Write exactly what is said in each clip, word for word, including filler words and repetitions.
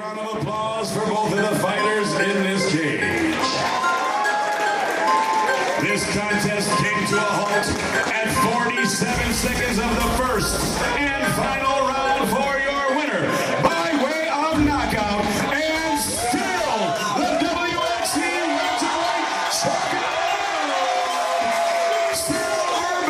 round of applause for both of the fighters in this cage. This contest came to a halt at forty-seven seconds of the first and final round for your winner by way of knockout and still the W X C welterweight champion, Silverback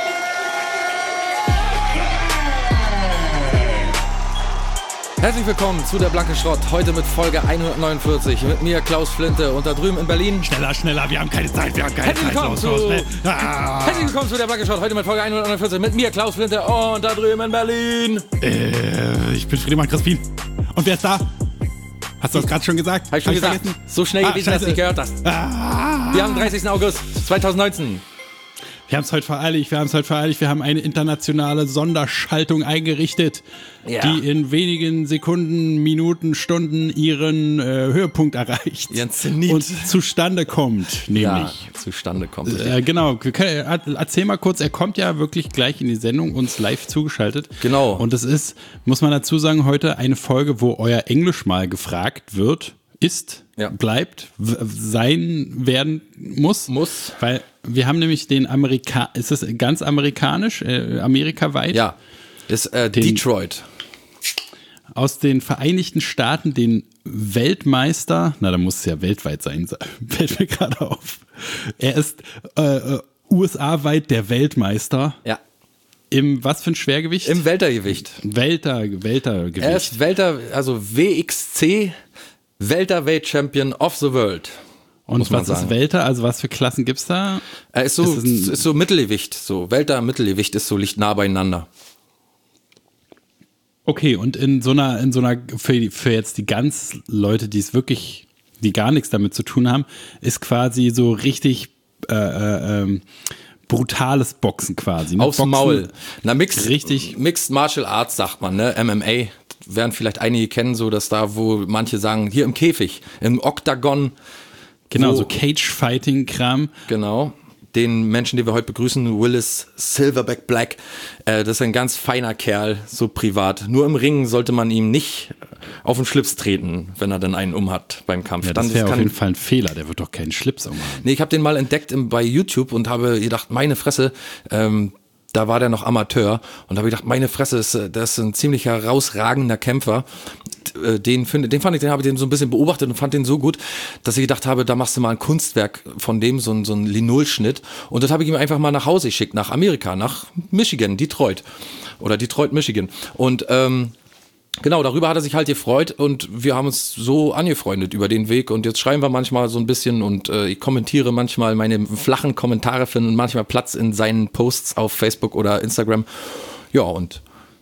Black. Herzlich willkommen zu der Blanke Schrott, heute mit Folge hundertneunundvierzig, mit mir Klaus Flinte und da drüben in Berlin. Schneller, schneller, wir haben keine Zeit, wir haben keine Herzlich Zeit. willkommen, Los, zu, los, schnell. Ah. Herzlich willkommen zu der Blanke Schrott, heute mit Folge hundertneunundvierzig, mit mir Klaus Flinte und da drüben in Berlin. Äh, ich bin Friedemann Crispin. Und wer ist da? Hast du das gerade schon gesagt? Hab ich schon Hab gesagt, vergessen? so schnell Ah, gewesen, dass du nicht gehört hast. Ah. Wir haben den dreißigsten August zweitausendneunzehn. Wir haben es heute vereiligt, wir haben es heute vereiligt, wir haben eine internationale Sonderschaltung eingerichtet, Ja. die in wenigen Sekunden, Minuten, Stunden ihren äh, Höhepunkt erreicht. Ihren Zenit. Und zustande kommt, nämlich. Ja, zustande kommt es. Äh, genau, wir können, äh, erzähl mal kurz, er kommt ja wirklich gleich in die Sendung, uns live zugeschaltet. Genau. Und es ist, muss man dazu sagen, heute eine Folge, wo euer Englisch mal gefragt wird, ist, Ja. bleibt, w- sein werden muss. Muss. Weil wir haben nämlich den Amerika, ist das ganz amerikanisch, äh, amerikaweit? Ja, ist äh, Den- Detroit. Aus den Vereinigten Staaten den Weltmeister, na, da muss es ja weltweit sein, fällt mir gerade auf. Er ist äh, äh, U S A-weit der Weltmeister. Ja, Im, was für ein Schwergewicht? im Weltergewicht. Welter, Weltergewicht. Er ist Welter, also W X C, Welterweight Champion of the World. Und muss man was sagen. ist Welter? Also was für Klassen gibt's da? Er ist so, Ist es ein- ist so Mittelgewicht, so Welter Mittelgewicht ist so, liegt nah beieinander. Okay, und in so einer, in so einer, für, die- für jetzt die ganz Leute, die es wirklich, die gar nichts damit zu tun haben, ist quasi so richtig äh, äh, ähm, brutales Boxen quasi. Ne? Aufs Boxen, Maul. Na, Mixed, Richtig. Mixed Martial Arts sagt man, ne? M M A. Werden vielleicht einige kennen, so dass da, wo manche sagen, hier im Käfig, im Oktagon. Genau, wo, so Cage-Fighting-Kram. Genau. Den Menschen, den wir heute begrüßen, Willis Silverback Black, äh, das ist ein ganz feiner Kerl, so privat. Nur im Ring sollte man ihm nicht auf den Schlips treten, wenn er dann einen umhat beim Kampf. Ja, Dann das wäre auf kann- jeden Fall ein Fehler, der wird doch keinen Schlips umhaben. Nee, ich habe den mal entdeckt im, bei YouTube und habe gedacht, meine Fresse, ähm, da war der noch Amateur und habe gedacht, meine Fresse, ist, äh, das ist ein ziemlich herausragender Kämpfer. Äh, Den, find, den fand ich, den habe ich den so ein bisschen beobachtet und fand den so gut, dass ich gedacht habe, da machst du mal ein Kunstwerk von dem, so ein, so ein Linolschnitt. Und das habe ich ihm einfach mal nach Hause geschickt, nach Amerika, nach Michigan, Detroit. Oder Detroit, Michigan. Und ähm, genau, darüber hat er sich halt gefreut und wir haben uns so angefreundet über den Weg und jetzt schreiben wir manchmal so ein bisschen und äh, ich kommentiere manchmal, meine flachen Kommentare finden manchmal Platz in seinen Posts auf Facebook oder Instagram. Ja, und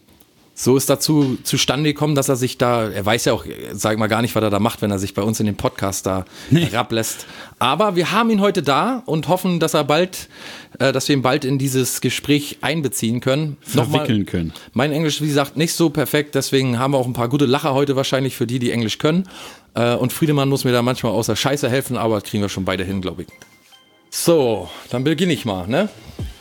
so ist dazu zustande gekommen, dass er sich da, er weiß ja auch, sag mal gar nicht, was er da macht, wenn er sich bei uns in den Podcast da Nee. herablässt. Aber wir haben ihn heute da und hoffen, dass er bald, äh, dass wir ihn bald in dieses Gespräch einbeziehen können. Verwickeln können. Mein Englisch, wie gesagt, nicht so perfekt, deswegen haben wir auch ein paar gute Lacher heute wahrscheinlich für die, die Englisch können. Äh, und Friedemann muss mir da manchmal außer Scheiße helfen, aber das kriegen wir schon beide hin, glaube ich. So, dann beginne ich mal, ne?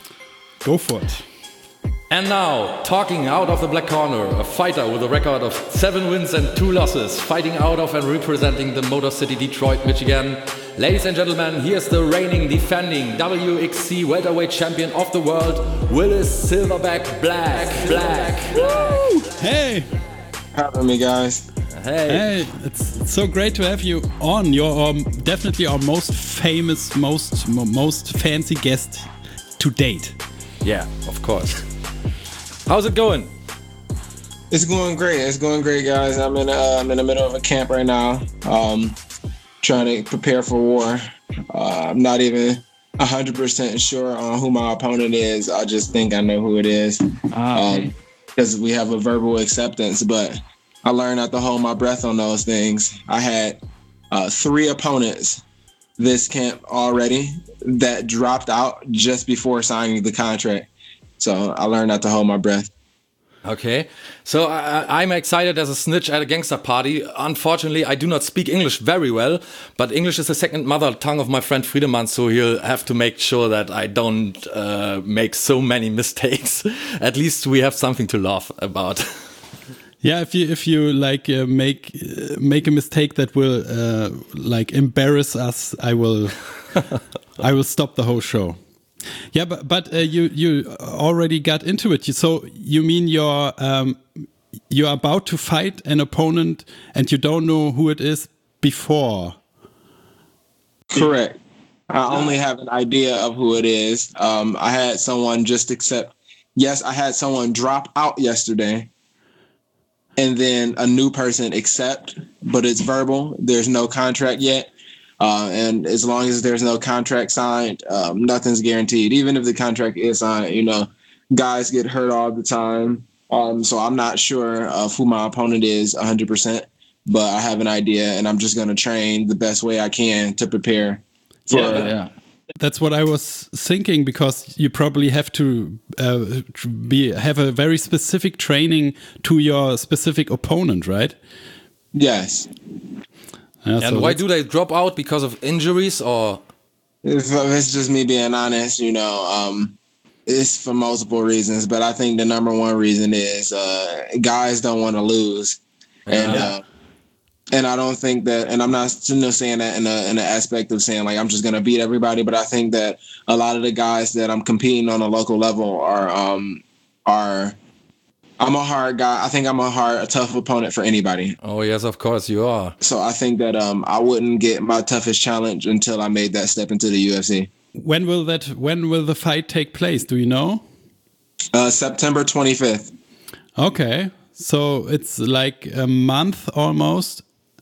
Go for it. And now, talking out of the black corner, a fighter with a record of seven wins and two losses, fighting out of and representing the Motor City Detroit, Michigan. Ladies and gentlemen, here's the reigning, defending W X C welterweight champion of the world, Willis Silverback Black. Black. Woo! Hey, Having me, guys. Hey. hey, it's, it's so great to have you on. You're um, definitely our most famous, most mo- most fancy guest to date. Yeah, of course. How's it going? It's going great. It's going great, guys. I'm in uh, I'm in the middle of a camp right now, um, trying to prepare for war. Uh, I'm not even one hundred percent sure on who my opponent is. I just think I know who it is because um, we have a verbal acceptance. But I learned not to hold my breath on those things. I had uh, three opponents this camp already that dropped out just before signing the contract. So I learned not to hold my breath. Okay, so I, I'm excited as a snitch at a gangster party. Unfortunately, I do not speak English very well, but English is the second mother tongue of my friend Friedemann, so he'll have to make sure that I don't uh, make so many mistakes. At least we have something to laugh about. Yeah, if you if you like uh, make uh, make a mistake that will uh, like embarrass us, I will I will stop the whole show. Yeah, but but uh, you you already got into it. So you mean you're um, you're about to fight an opponent and you don't know who it is before? Correct. I only have an idea of who it is. Um, I had someone just accept. Yes, I had someone drop out yesterday. And then a new person accept, but it's verbal. There's no contract yet. Uh, and as long as there's no contract signed, um, nothing's guaranteed. Even if the contract is signed, you know, guys get hurt all the time. Um, so I'm not sure of who my opponent is one hundred percent, but I have an idea, and I'm just going to train the best way I can to prepare for Yeah, yeah. That's what I was thinking, because you probably have to uh, be have a very specific training to your specific opponent, right? Yes. Yeah, And so why that's- do they drop out? Because of injuries or? If, if it's just me being honest, you know, um, it's for multiple reasons, but I think the number one reason is uh, guys don't want to lose, and Yeah. uh, and I don't think that, and I'm not you know, saying that in a in an aspect of saying like I'm just gonna beat everybody, but I think that a lot of the guys that I'm competing on a local level are um are I'm a hard guy. I think I'm a hard, a tough opponent for anybody. Oh yes, of course you are. So I think that um I wouldn't get my toughest challenge until I made that step into the U F C. when will that when will the fight take place? Do you know? Uh, September twenty-fifth. Okay, so it's like a month almost.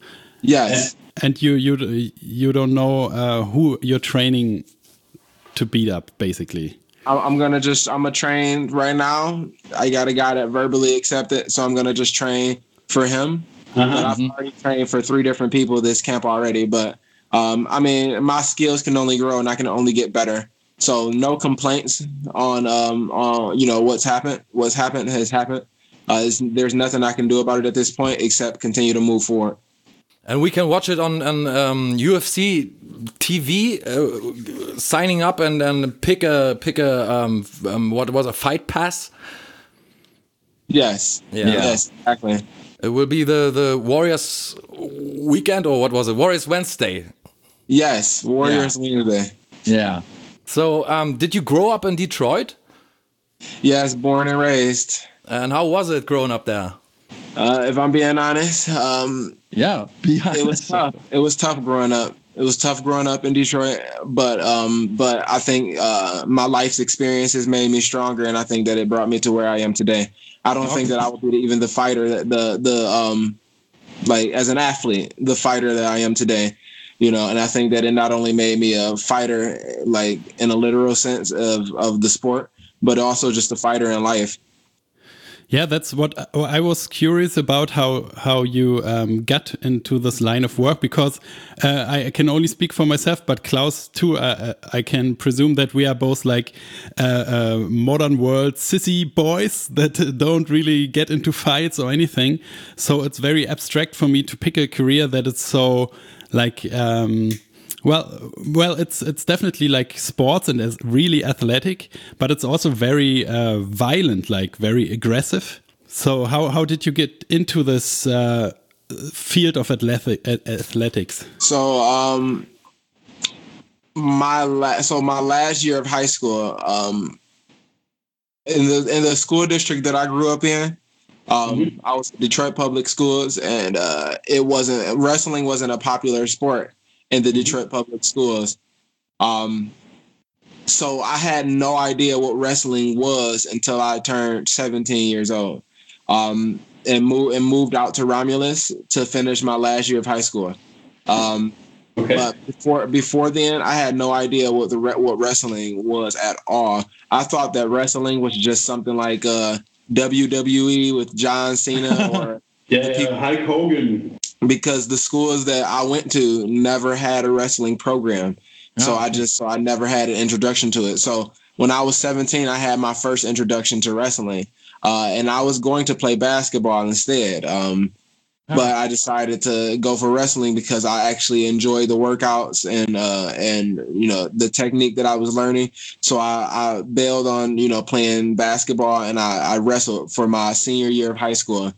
Yes. And you you you don't know uh, who you're training to beat up, basically. I'm, I'm gonna just I'm gonna train right now. I got a guy that verbally accepted, so I'm gonna just train for him. But I've already trained for three different people this camp already. But um, I mean, my skills can only grow, and I can only get better. So no complaints on um on you know what's happened. What's happened has happened. Uh, it's- there's nothing I can do about it at this point except continue to move forward. And we can watch it on, on um, U F C T V, uh, signing up and then pick a pick a um, um, what was a fight pass. Yes. Yeah. Yes. Exactly. It will be the the Warriors weekend, or what was it? Warriors Wednesday. Yes. Warriors Wednesday. Yeah. So, um, did you grow up in Detroit? Yes. Born and raised. And how was it growing up there? Uh, if I'm being honest, um, Yeah. Be it was tough. It was tough growing up. It was tough growing up in Detroit, but um, but I think uh, my life's experiences made me stronger, and I think that it brought me to where I am today. I don't think that I would be even the fighter that the the um, like as an athlete, the fighter that I am today. You know, and I think that it not only made me a fighter, like in a literal sense of of the sport, but also just a fighter in life. Yeah, that's what I was curious about, how how you um, got into this line of work, because uh, I can only speak for myself, but Klaus too. Uh, I can presume that we are both like uh, uh, modern world sissy boys that don't really get into fights or anything. So it's very abstract for me to pick a career that is so like. Um, Well, well, it's it's definitely like sports and is really athletic, but it's also very uh, violent, like very aggressive. So how how did you get into this uh, field of athletic, athletics? So um, my la- so my last year of high school, um, in the in the school district that I grew up in, um, I was in Detroit Public Schools, and uh, it wasn't wrestling wasn't a popular sport in the Detroit Public Schools. Um, so I had no idea what wrestling was until I turned seventeen years old, um, and moved and moved out to Romulus to finish my last year of high school. Um, Okay. But before before then, I had no idea what the re- what wrestling was at all. I thought that wrestling was just something like uh, W W E with John Cena, or Yeah, the people- yeah, Hulk Hogan. because the schools that I went to never had a wrestling program. So Oh, I just so I never had an introduction to it. So when I was seventeen, I had my first introduction to wrestling, uh, and I was going to play basketball instead. Um, But I decided to go for wrestling because I actually enjoy the workouts and uh, and you know the technique that I was learning. So I, I bailed on you know playing basketball, and I, I wrestled for my senior year of high school.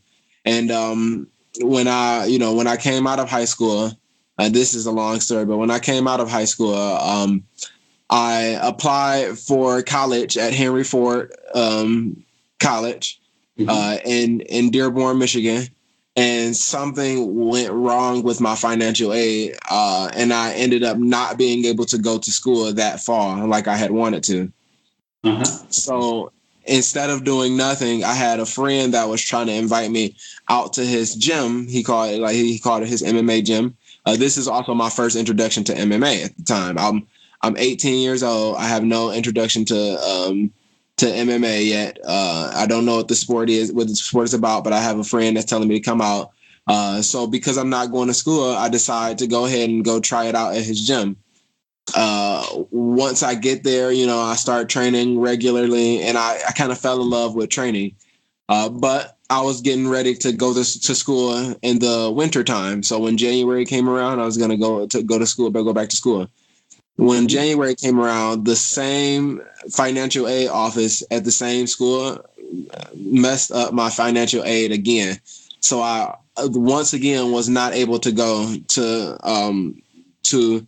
And um, when I, you know, when I came out of high school, uh, this is a long story, but when I came out of high school, um, I applied for college at Henry Ford um, College mm-hmm. uh, in in Dearborn, Michigan. And something went wrong with my financial aid, uh, and I ended up not being able to go to school that fall like I had wanted to. Uh-huh. So instead of doing nothing, I had a friend that was trying to invite me out to his gym. He called it like he called it his M M A gym. Uh, this is also my first introduction to M M A at the time. I'm I'm eighteen years old. I have no introduction to um, to M M A yet. Uh, I don't know what the sport is, what the sport is about, but I have a friend that's telling me to come out. Uh, so because I'm not going to school, I decided to go ahead and go try it out at his gym. Uh, once I get there, you know, I start training regularly, and I, I kind of fell in love with training. Uh, but I was getting ready to go to, to school in the winter time. So when January came around, I was going to go to go to school, but go back to school. When January came around, the same financial aid office at the same school messed up my financial aid again. So I once again was not able to go to um, to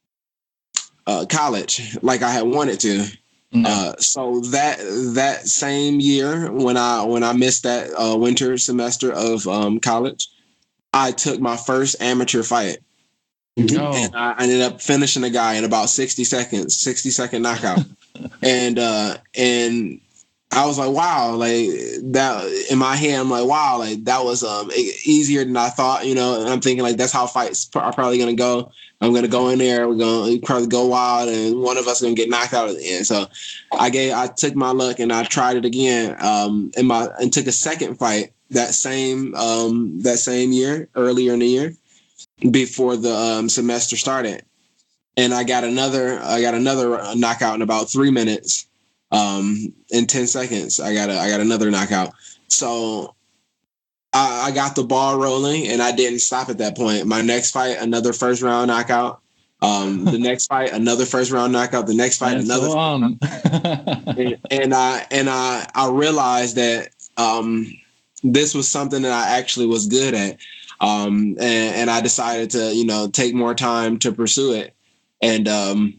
uh, college like I had wanted to. Mm-hmm. Uh, so that that same year, when I when I missed that uh, winter semester of um, college, I took my first amateur fight. No. And I ended up finishing the guy in about sixty seconds, sixty second knockout. and, uh, and I was like, wow, like that in my head, I'm like, wow, like that was, um, easier than I thought, you know, and I'm thinking like, that's how fights are probably going to go. I'm going to go in there. We're going to probably go wild and one of us is going to get knocked out at the end. So I gave, I took my luck and I tried it again. Um, in my, and took a second fight that same, um, that same year, earlier in the year, before the um, semester started, and I got another. I got another knockout in about three minutes. Um, in ten seconds, I got a, I got another knockout. So I, I got the ball rolling, and I didn't stop at that point. My next fight, another first round knockout. Um, the next fight, another first round knockout. The next fight, and another. So on. and, and I and I I realized that um, this was something that I actually was good at. Um, and, and I decided to, you know, take more time to pursue it. And um,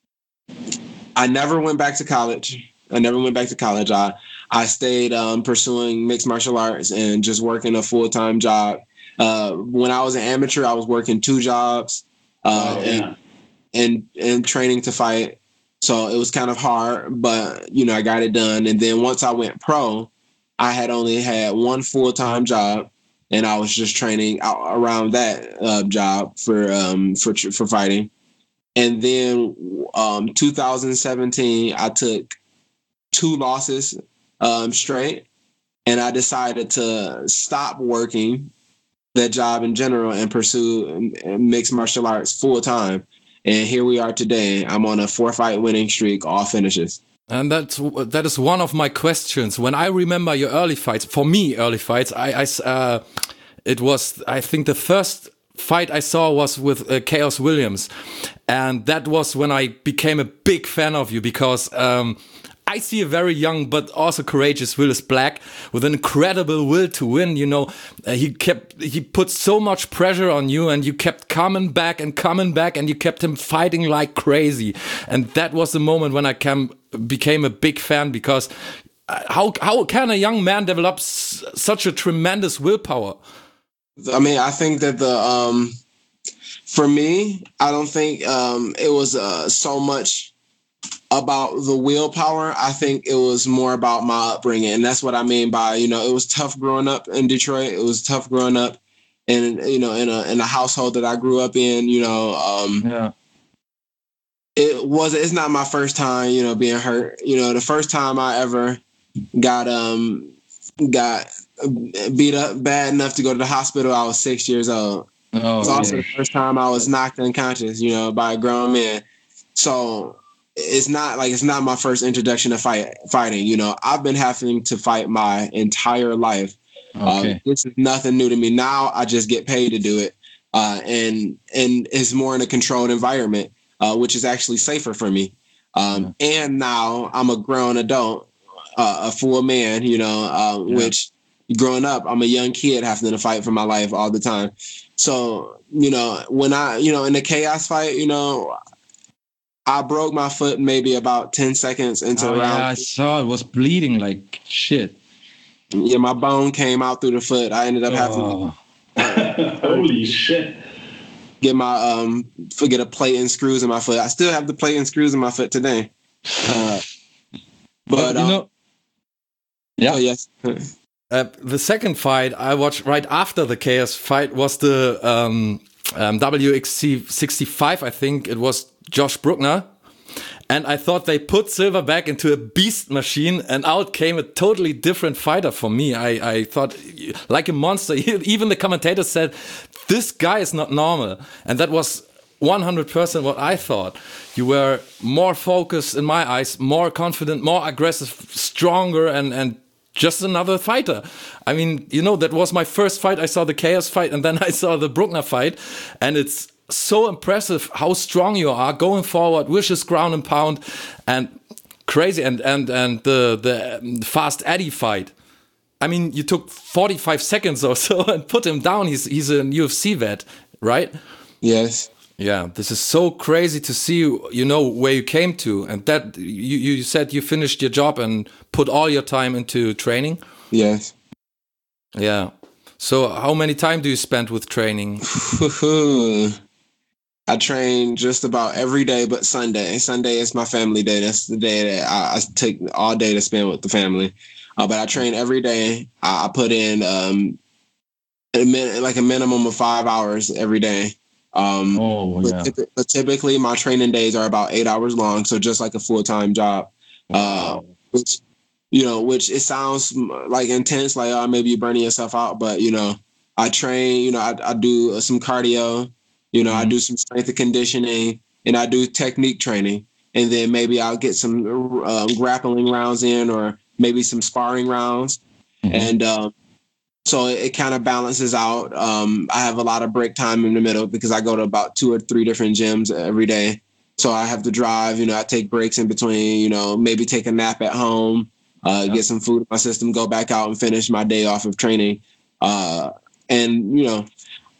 I never went back to college. I never went back to college. I, I stayed um, pursuing mixed martial arts and just working a full-time job. Uh, when I was an amateur, I was working two jobs uh, oh, yeah. and, and, and training to fight. So it was kind of hard, but, you know, I got it done. And then once I went pro, I had only had one full-time job. And I was just training out around that uh, job for um, for for fighting. And then um, two thousand seventeen, I took two losses um, straight, and I decided to stop working that job in general and pursue mixed martial arts full time. And here we are today. I'm on a four fight winning streak, all finishes. And that's that is one of my questions. When I remember your early fights, for me, early fights, I, I uh, it was I think the first fight I saw was with uh, Chaos Williams, and that was when I became a big fan of you because um, I see a very young but also courageous Willis Black with an incredible will to win. You know, uh, he kept he put so much pressure on you, and you kept coming back and coming back, and you kept him fighting like crazy. And that was the moment when I came, became a big fan because how how can a young man develop s such a tremendous willpower? I mean, I think that the um, for me, I don't think um, it was uh, so much about the willpower. I think it was more about my upbringing. And that's what I mean by, you know, it was tough growing up in Detroit. It was tough growing up in, you know, in a, in a household that I grew up in, you know, um, yeah. It was, it's not my first time, you know, being hurt. You know, the first time I ever got, um, got beat up bad enough to go to the hospital, I was six years old. Oh, it was also yeah. the first time I was knocked unconscious, you know, by a grown man. So, it's not like it's not my first introduction to fight fighting. You know, I've been having to fight my entire life. Okay. Um, this is nothing new to me. Now I just get paid to do it, uh, and and it's more in a controlled environment, uh, which is actually safer for me. Um, yeah. And now I'm a grown adult, uh, a full man. You know, uh, yeah. which growing up, I'm a young kid having to fight for my life all the time. So, you know, when I, you know, in the chaos fight, you know, I broke my foot maybe about ten seconds into Oh, the round. yeah, I saw it was bleeding like shit. Yeah, my bone came out through the foot. I ended up having Oh. to Holy shit. get my um forget a plate and screws in my foot. I still have the plate and screws in my foot today. Uh, but you um, know, yeah. oh, yes. Uh, the second fight I watched right after the Chaos fight was the um, um, W X C sixty-five. I think it was Josh Bruckner. And I thought they put Silva back into a beast machine, and out came a totally different fighter for me. I, I thought, like a monster. Even the commentator said, this guy is not normal. And that was one hundred percent what I thought. You were more focused, in my eyes, more confident, more aggressive, stronger, and, and just another fighter. I mean, you know, that was my first fight. I saw the Chaos fight, and then I saw the Bruckner fight. And it's so impressive how strong you are going forward, vicious ground and pound, and crazy. And and and the the Fast Eddie fight. I mean, you took forty-five seconds or so and put him down. He's he's a U F C vet, right? Yes. Yeah, this is so crazy to see. You know where you came to, and that you you said you finished your job and put all your time into training. Yes. Yeah. So how many time do you spend with training? I train just about every day but Sunday. Sunday is my family day. That's the day that I, I take all day to spend with the family. Uh, but I train every day. I, I put in um, a min- like a minimum of five hours every day. Um, Oh, yeah. but, typ- but typically my training days are about eight hours long. So just like a full-time job, uh, which, you know, which it sounds like intense, like, oh, maybe you're burning yourself out. But, you know, I train, you know, I, I do some cardio. You know, mm-hmm. I do some strength and conditioning, and I do technique training. And then maybe I'll get some uh, grappling rounds in, or maybe some sparring rounds. Mm-hmm. And um, so it, it kind of balances out. Um, I have a lot of break time in the middle because I go to about two or three different gyms every day. So I have to drive, you know, I take breaks in between, you know, maybe take a nap at home, uh, yeah. get some food in my system, go back out and finish my day off of training. Uh, and, you know,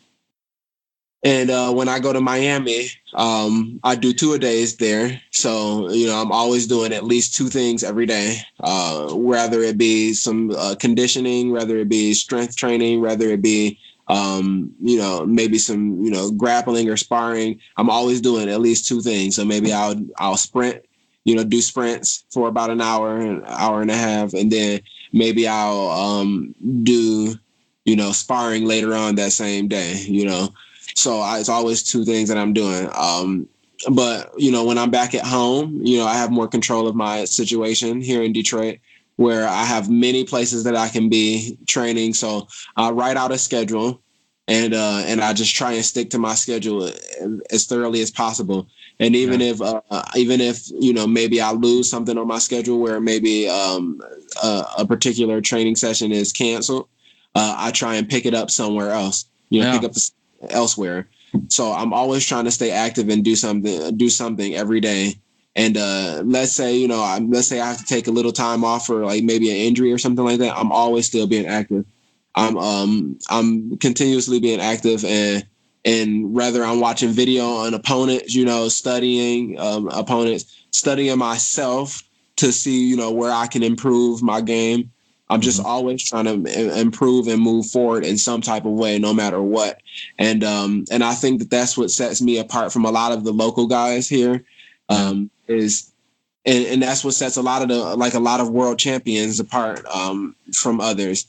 And uh, when I go to Miami, um, I do two a days there. So, you know, I'm always doing at least two things every day, uh, whether it be some uh, conditioning, whether it be strength training, whether it be, um, you know, maybe some, you know, grappling or sparring. I'm always doing at least two things. So maybe I'll I'll sprint, you know, do sprints for about an hour, an hour and a half. And then maybe I'll um, do, you know, sparring later on that same day, you know. So I, it's always two things that I'm doing. Um, but, you know, when I'm back at home, you know, I have more control of my situation here in Detroit, where I have many places that I can be training. So I write out a schedule, and uh, and I just try and stick to my schedule as thoroughly as possible. And even yeah. if uh, even if, you know, maybe I lose something on my schedule where maybe um, a, a particular training session is canceled, uh, I try and pick it up somewhere else, you know, yeah. pick up the elsewhere. So I'm always trying to stay active and do something, do something every day. And uh, let's say, you know, I'm, let's say I have to take a little time off for like maybe an injury or something like that. I'm always still being active. I'm um I'm continuously being active, and and whether I'm watching video on opponents, you know, studying um, opponents, studying myself to see, you know, where I can improve my game. I'm just always trying to improve and move forward in some type of way, no matter what. And um, and I think that that's what sets me apart from a lot of the local guys here. Um, is and, and that's what sets a lot of the like a lot of world champions apart um, from others.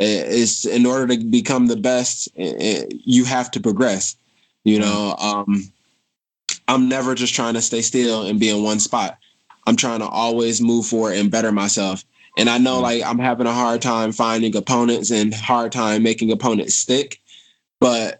Is in order to become the best, you have to progress. You know, um, I'm never just trying to stay still and be in one spot. I'm trying to always move forward and better myself. And I know, like, I'm having a hard time finding opponents and hard time making opponents stick. But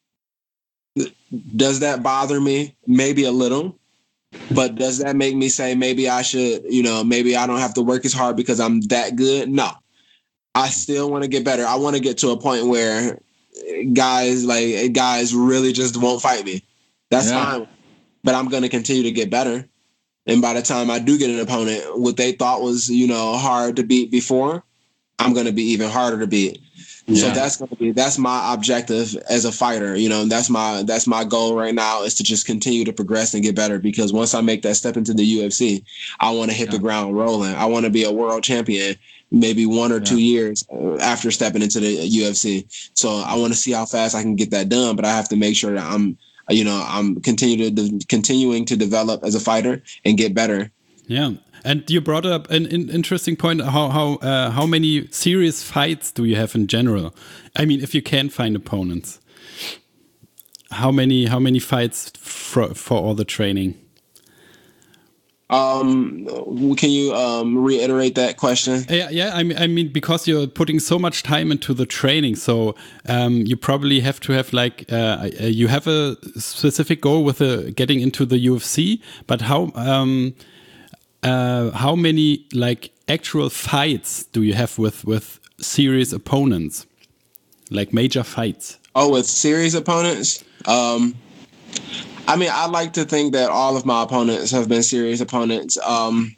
does that bother me? Maybe a little. But does that make me say maybe I should, you know, maybe I don't have to work as hard because I'm that good? No. I still want to get better. I want to get to a point where guys, like, guys really just won't fight me. That's yeah. fine. But I'm going to continue to get better. And by the time I do get an opponent, what they thought was, you know, hard to beat before, I'm going to be even harder to beat. Yeah. So that's going to be that's my objective as a fighter. You know, that's my that's my goal right now is to just continue to progress and get better. Because once I make that step into the U F C, I want to hit yeah. the ground rolling. I want to be a world champion. Maybe one or yeah. two years after stepping into the U F C. So I want to see how fast I can get that done, but I have to make sure that I'm, you know, I'm continue to de- continuing to develop as a fighter and get better. Yeah, and you brought up an, an interesting point. How how uh, how many serious fights do you have in general? I mean, if you can find opponents, how many how many fights for for all the training? Um, can you um, reiterate that question? Yeah, yeah. I mean, I mean, because you're putting so much time into the training, so um, you probably have to have like uh, you have a specific goal with uh, getting into the U F C. But how um, uh, how many like actual fights do you have with with serious opponents, like major fights? Oh, with serious opponents. Um, I mean, I like to think that all of my opponents have been serious opponents. Um,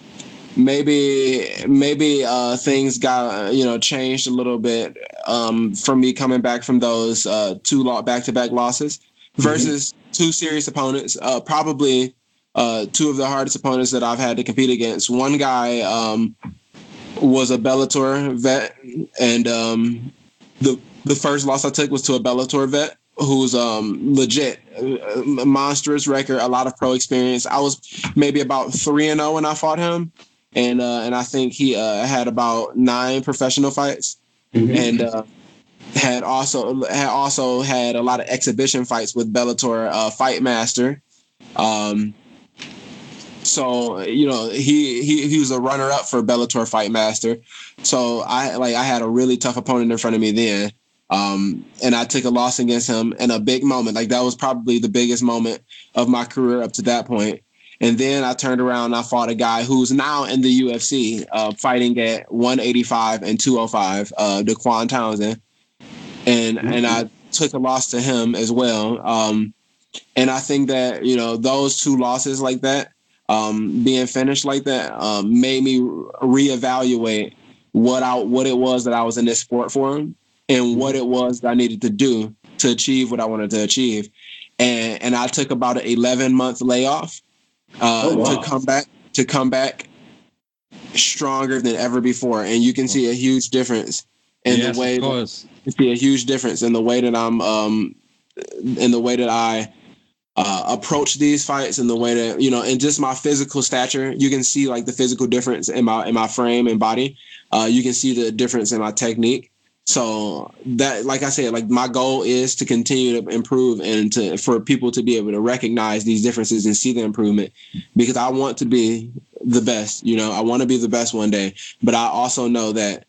maybe, maybe uh, things got you know changed a little bit um, from me coming back from those uh, two back-to-back losses versus mm-hmm. two serious opponents. Uh, probably uh, two of the hardest opponents that I've had to compete against. One guy um, was a Bellator vet, and um, the the first loss I took was to a Bellator vet. Who's um, legit, a monstrous record, a lot of pro experience. I was maybe about three and zero when I fought him, and uh, and I think he uh, had about nine professional fights, mm-hmm. and uh, had also had also had a lot of exhibition fights with Bellator uh, Fight Master. Um, so you know he he he was a runner up for Bellator Fight Master. So I like I had a really tough opponent in front of me then. Um, and I took a loss against him in a big moment. Like that was probably the biggest moment of my career up to that point. And then I turned around and I fought a guy who's now in the U F C, uh, fighting at one eighty-five and two oh five, uh, Daquan Townsend. And, mm-hmm. and I took a loss to him as well. Um, and I think that, you know, those two losses like that, um, being finished like that, um, made me reevaluate what I, what it was that I was in this sport for. And what it was that I needed to do to achieve what I wanted to achieve. And and I took about an eleven month layoff uh, oh, wow. to come back to come back stronger than ever before. And you can see a huge difference in yes, the way of course. You see a huge difference in the way that I'm um in the way that I uh, approach these fights and the way that, you know, and just my physical stature. You can see like the physical difference in my in my frame and body. Uh, you can see the difference in my technique. So that, like I said, like my goal is to continue to improve and to for people to be able to recognize these differences and see the improvement, because I want to be the best. You know, I want to be the best one day, but I also know that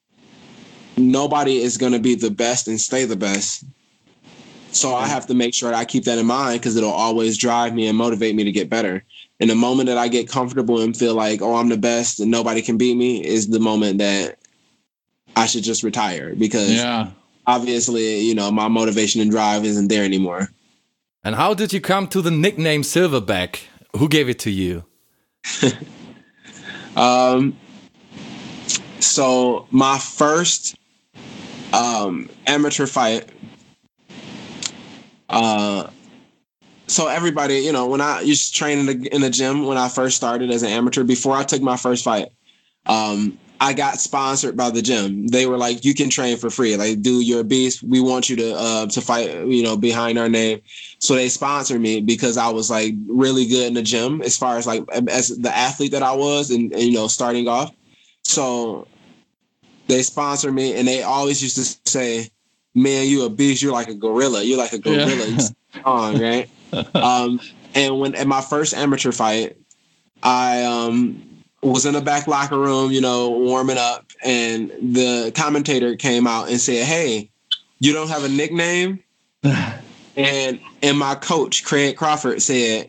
nobody is going to be the best and stay the best. So I have to make sure that I keep that in mind, because it'll always drive me and motivate me to get better. And the moment that I get comfortable and feel like, oh, I'm the best and nobody can beat me, is the moment that I should just retire, because yeah. obviously, you know, my motivation and drive isn't there anymore. And how did you come to the nickname Silverback? Who gave it to you? um, so my first um, amateur fight, uh, so everybody, you know, when I used to train in the, in the gym, when I first started as an amateur, before I took my first fight, um, I got sponsored by the gym. They were like, you can train for free. Like, dude, you're a beast. We want you to uh, to fight, you know, behind our name. So they sponsored me because I was like really good in the gym as far as like as the athlete that I was and, and you know, starting off. So they sponsored me, and they always used to say, man, you a beast. You're like a gorilla. You're like a gorilla. Yeah. You're strong, right? um, and when at my first amateur fight, I um. was in the back locker room, you know, warming up, and the commentator came out and said, hey, you don't have a nickname? and and my coach, Craig Crawford, said,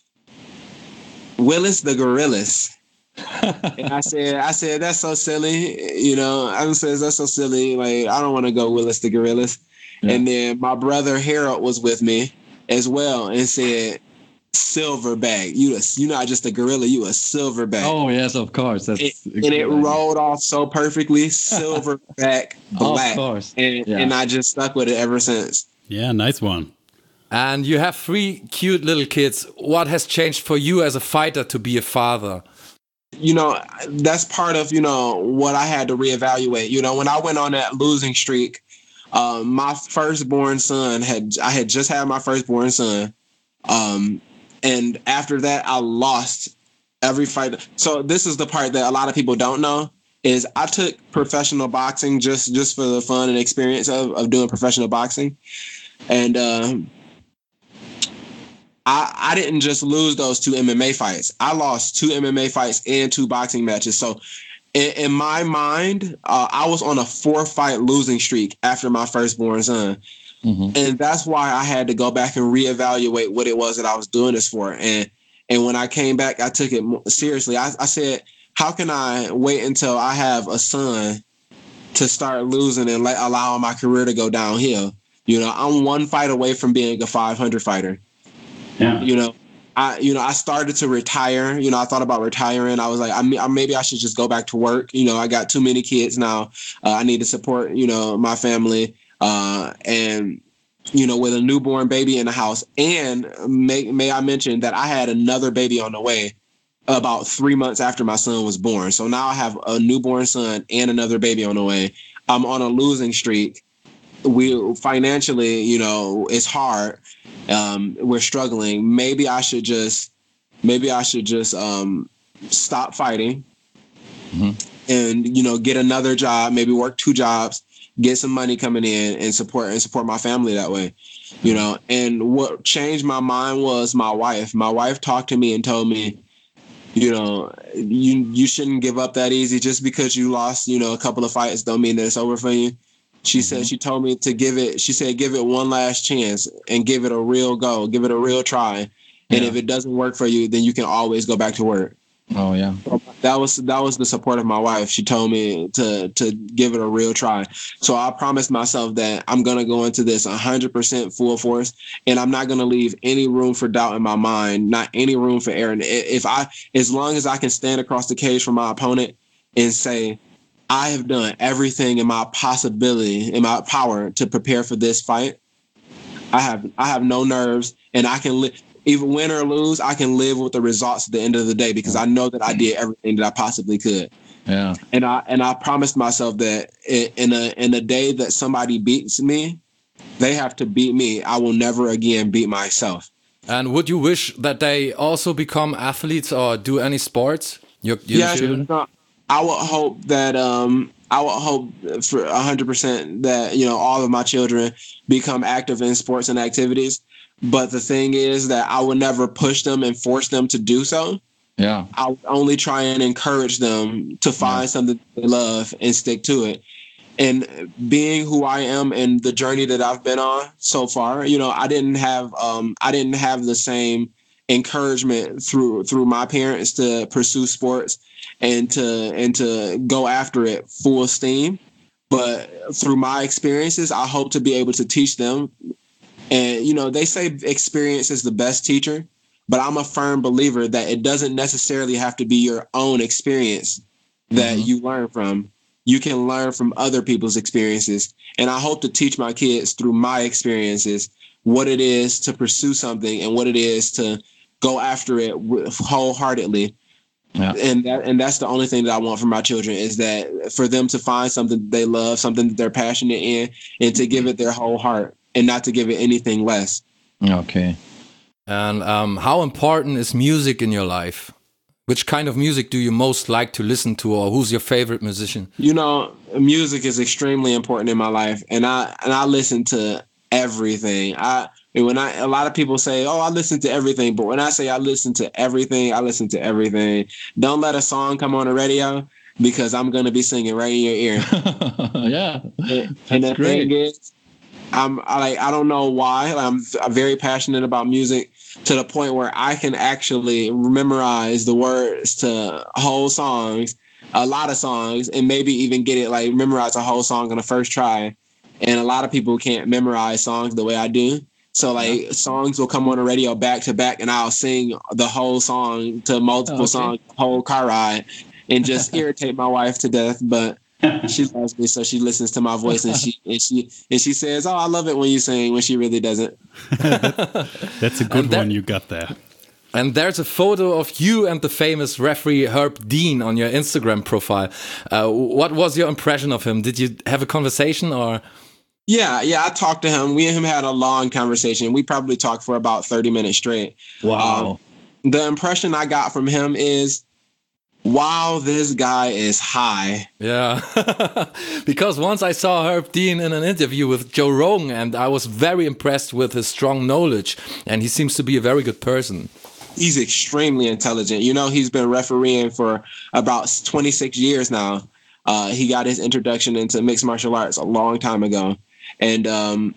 Willis the Gorillas. and I said, I said, that's so silly. You know, I said, that's so silly. Like, I don't want to go Willis the Gorillas. Yeah. And then my brother Harold was with me as well and said, silver bag. You a, you're not just a gorilla, you a silver bag. Oh yes, of course. That's it, and it rolled off so perfectly, silver back, black. Of course. And, yeah. and I just stuck with it ever since. Yeah, nice one. And you have three cute little kids. What has changed for you as a fighter to be a father? You know, that's part of, you know, what I had to reevaluate. You know, when I went on that losing streak, um, my firstborn son had, I had just had my firstborn son. Um, and after that, I lost every fight. So this is the part that a lot of people don't know is I took professional boxing just, just for the fun and experience of, of doing professional boxing. And, um, I, I didn't just lose those two M M A fights. I lost two M M A fights and two boxing matches. So in, in my mind, uh, I was on a four fight losing streak after my firstborn son. Mm-hmm. And that's why I had to go back and reevaluate what it was that I was doing this for. And and when I came back, I took it seriously. I, I said, how can I wait until I have a son to start losing and let, allowing my career to go downhill? You know, I'm one fight away from being a five hundred fighter. Yeah. You know, I you know I started to retire. You know, I thought about retiring. I was like, I, I maybe I should just go back to work. You know, I got too many kids now. Uh, I need to support, you know, my family. Uh, and, you know, with a newborn baby in the house. And may, may I mention that I had another baby on the way about three months after my son was born. So now I have a newborn son and another baby on the way. I'm on a losing streak. We financially, you know, it's hard. Um, we're struggling. Maybe I should just, maybe I should just um, stop fighting mm-hmm. and, you know, get another job, maybe work two jobs, get some money coming in and support and support my family that way, you know. And what changed my mind was my wife. My wife talked to me and told me, you know, you you shouldn't give up that easy. Just because you lost, you know, a couple of fights don't mean that it's over for you. She mm-hmm. said, she told me to give it, she said, give it one last chance and give it a real go, give it a real try. Yeah. And if it doesn't work for you, then you can always go back to work. Oh, yeah. That was that was the support of my wife. She told me to to give it a real try. So I promised myself that I'm going to go into this one hundred percent full force, and I'm not going to leave any room for doubt in my mind, not any room for error. If I, as long as I can stand across the cage from my opponent and say, I have done everything in my possibility, in my power to prepare for this fight, I have I have no nerves, and I can live. Even win or lose, I can live with the results at the end of the day because I know that I did everything that I possibly could. Yeah. And I and I promised myself that in a in a day that somebody beats me, they have to beat me. I will never again beat myself. And would you wish that they also become athletes or do any sports? Your, your yeah, children? I would hope that um I would hope for one hundred percent that, you know, all of my children become active in sports and activities. But the thing is that I would never push them and force them to do so. Yeah. I would only try and encourage them to find yeah. something they love and stick to it. And being who I am and the journey that I've been on so far, you know, I didn't have um, I didn't have the same encouragement through through my parents to pursue sports and to and to go after it full steam. But through my experiences, I hope to be able to teach them. And, you know, they say experience is the best teacher, but I'm a firm believer that it doesn't necessarily have to be your own experience that mm-hmm. you learn from. You can learn from other people's experiences. And I hope to teach my kids through my experiences what it is to pursue something and what it is to go after it wholeheartedly. Yeah. And that, and that's the only thing that I want for my children is that for them to find something that they love, something that they're passionate in, and to give it their whole heart. And not to give it anything less. Okay. And um, how important is music in your life? Which kind of music do you most like to listen to, or who's your favorite musician? You know, music is extremely important in my life, and I and I listen to everything. I when I a lot of people say, "Oh, I listen to everything," but when I say I listen to everything, I listen to everything. Don't let a song come on the radio because I'm gonna be singing right in your ear. Yeah, and, and the great. thing is, I'm I, like I don't know why I'm, I'm very passionate about music to the point where I can actually memorize the words to whole songs, a lot of songs, and maybe even get it like memorize a whole song on the first try. And a lot of people can't memorize songs the way I do. So like yeah. songs will come on the radio back to back, and I'll sing the whole song to multiple oh, okay. songs, whole car ride, and just irritate my wife to death. But she loves me, so she listens to my voice, and she and she and she says, "Oh, I love it when you sing," when she really doesn't. That's a good that, one you got there. And there's a photo of you and the famous referee Herb Dean on your Instagram profile. Uh, what was your impression of him? Did you have a conversation or? Yeah, yeah, I talked to him. We and him had a long conversation. We probably talked for about thirty minutes straight. Wow. Um, the impression I got from him is, wow, this guy is high. Yeah, because once I saw Herb Dean in an interview with Joe Rogan, and I was very impressed with his strong knowledge, and he seems to be a very good person. He's extremely intelligent. You know, he's been refereeing for about twenty-six years now. Uh, he got his introduction into mixed martial arts a long time ago. And um,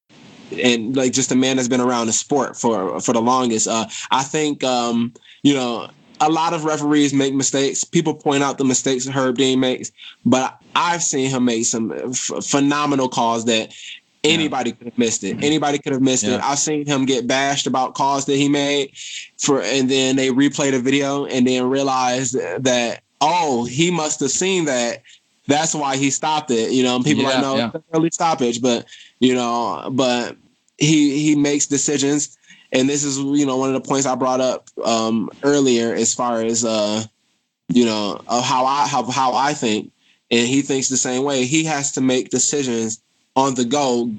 and like just a man that's been around the sport for for the longest. Uh, I think um, you know, a lot of referees make mistakes. People point out the mistakes that Herb Dean makes, but I've seen him make some f- phenomenal calls that anybody yeah. could have missed it. Anybody could have missed yeah. it. I've seen him get bashed about calls that he made for, and then they replay the video and then realize that, oh, he must have seen that. That's why he stopped it. You know, people yeah, like, no, yeah. it's early stoppage, but you know, but he he makes decisions, and this is you know one of the points I brought up um, earlier as far as uh, you know of how I how how I think, and he thinks the same way. He has to make decisions on the go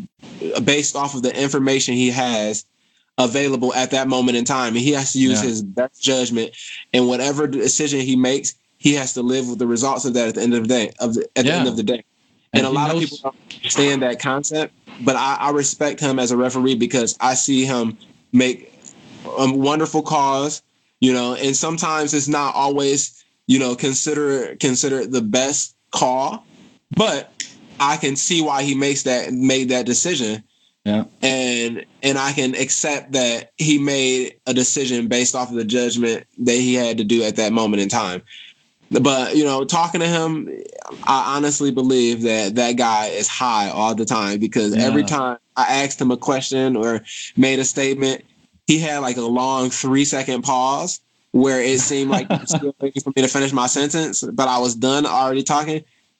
based off of the information he has available at that moment in time, and he has to use yeah. his best judgment, and whatever decision he makes, he has to live with the results of that at the end of the day. Of the, at yeah. the end of the day, and, and a lot knows- of people don't understand that concept. But I, I respect him as a referee because I see him make um, wonderful calls. You know, and sometimes it's not always you know consider consider the best call, but I can see why he makes that made that decision. Yeah, and and I can accept that he made a decision based off of the judgment that he had to do at that moment in time. But, you know, talking to him, I honestly believe that that guy is high all the time because yeah. every time I asked him a question or made a statement, he had like a long three second pause where it seemed like he was still waiting for me to finish my sentence, but I was done already talking.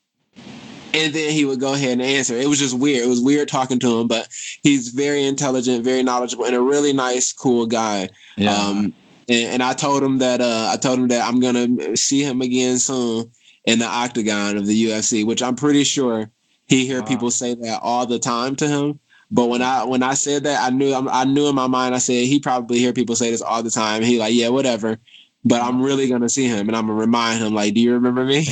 And then he would go ahead and answer. It was just weird. It was weird talking to him, but he's very intelligent, very knowledgeable, and a really nice, cool guy. Yeah. Um, And, and I told him that uh, I told him that I'm gonna see him again soon in the octagon of the U F C, which I'm pretty sure he hear wow. people say that all the time to him. But when I when I said that, I knew I knew in my mind I said he probably hear people say this all the time. He like yeah whatever. But I'm really going to see him, and I'm going to remind him, like, do you remember me?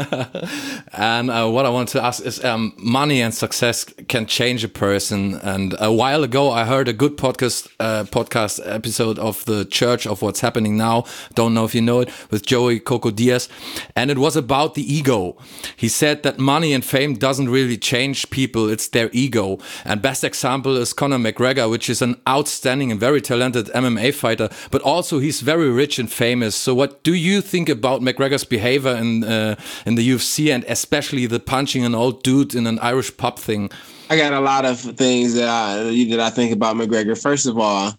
And uh, what I want to ask is, um, money and success can change a person. And a while ago, I heard a good podcast uh, podcast episode of the Church of What's Happening Now. Don't know if you know it, with Joey Coco Diaz. And it was about the ego. He said that money and fame doesn't really change people. It's their ego. And best example is Conor McGregor, which is an outstanding and very talented M M A fighter. But also he's very rich and famous. So what do you think about McGregor's behavior in uh, in the U F C, and especially the punching an old dude in an Irish pub thing? I got a lot of things that I that I think about McGregor. First of all,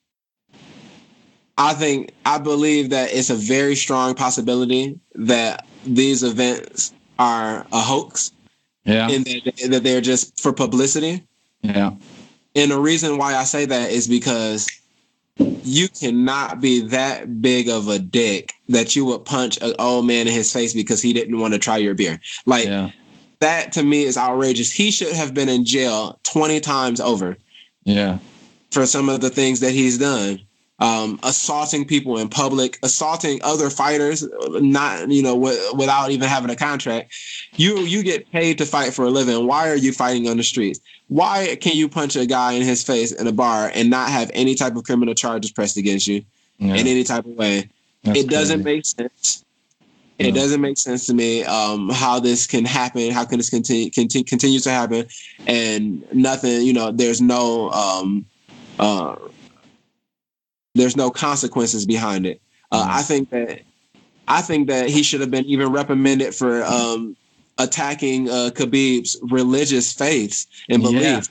I think I believe that it's a very strong possibility that these events are a hoax. Yeah, and that, that they're just for publicity. Yeah, and the reason why I say that is because you cannot be that big of a dick that you would punch an old man in his face because he didn't want to try your beer. Like yeah. that to me is outrageous. He should have been in jail twenty times over. Yeah. For some of the things that he's done. Um, assaulting people in public, assaulting other fighters, not, you know, w- without even having a contract. You you get paid to fight for a living. Why are you fighting on the streets? Why can you punch a guy in his face in a bar and not have any type of criminal charges pressed against you yeah. in any type of way? That's it doesn't crazy. make sense. It no. doesn't make sense to me um, how this can happen. How can this continue, continue continue to happen? And nothing, you know, there's no um, uh, there's no consequences behind it. Uh, mm-hmm. I think that I think that he should have been even reprimanded for um, attacking uh, Khabib's religious faiths and beliefs.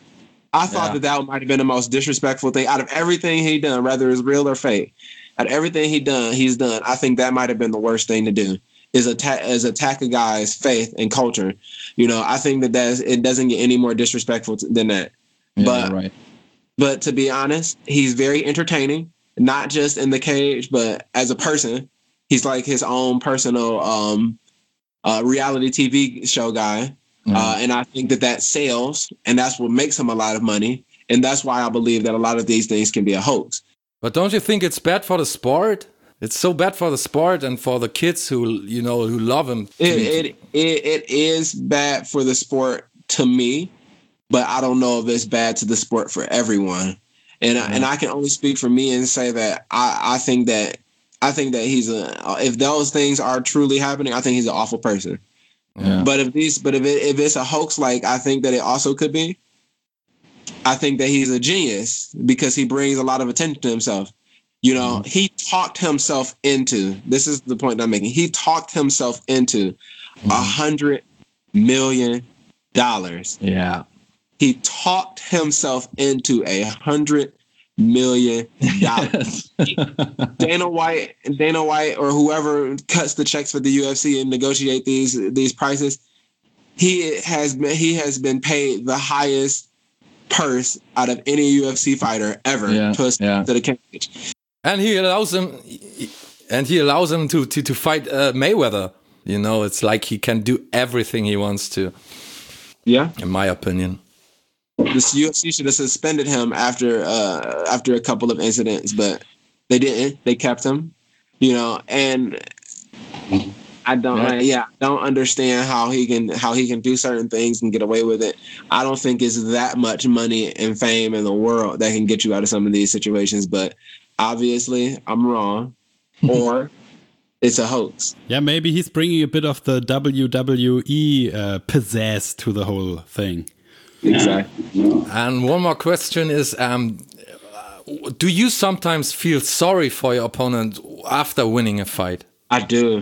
I thought Yeah. that that might have been the most disrespectful thing out of everything he done, whether it's real or fake. Out of everything he done, he's done. I think that might have been the worst thing to do is attack is attack a guy's faith and culture. You know, I think that that's, it doesn't get any more disrespectful t- than that. Yeah, But you're right. but to be honest, he's very entertaining, not just in the cage, but as a person. He's like his own personal um, uh, reality T V show guy. Yeah. Uh, and I think that that sells, and that's what makes him a lot of money. And that's why I believe that a lot of these things can be a hoax. But don't you think it's bad for the sport? It's so bad for the sport and for the kids who, you know, who love him. It, it, it, it is bad for the sport to me, but I don't know if it's bad to the sport for everyone. And, I, and I can only speak for me and say that I, I think that I think that he's a, if those things are truly happening, I think he's an awful person. Yeah. But if these, but if it, if it's a hoax, like I think that it also could be, I think that he's a genius because he brings a lot of attention to himself. You know, mm-hmm. he talked himself into, this is the point I'm making. He talked himself into a mm-hmm. hundred million dollars. Yeah. He talked himself into a hundred million dollars. Dana White, Dana White, or whoever cuts the checks for the U F C and negotiate these these prices, he has been he has been paid the highest purse out of any U F C fighter ever yeah, to, yeah. to the cage. And he allows him, and he allows him to to, to fight uh, Mayweather. You know, it's like he can do everything he wants to. Yeah, in my opinion. This U F C should have suspended him after uh, after a couple of incidents, but they didn't. They kept him, you know. And I don't, yeah, yeah don't understand how he can how he can do certain things and get away with it. I don't think it's that much money and fame in the world that can get you out of some of these situations. But obviously, I'm wrong, or it's a hoax. Yeah, maybe he's bringing a bit of the W W E uh, pizzazz to the whole thing. Exactly. And one more question is, um, do you sometimes feel sorry for your opponent after winning a fight? I do.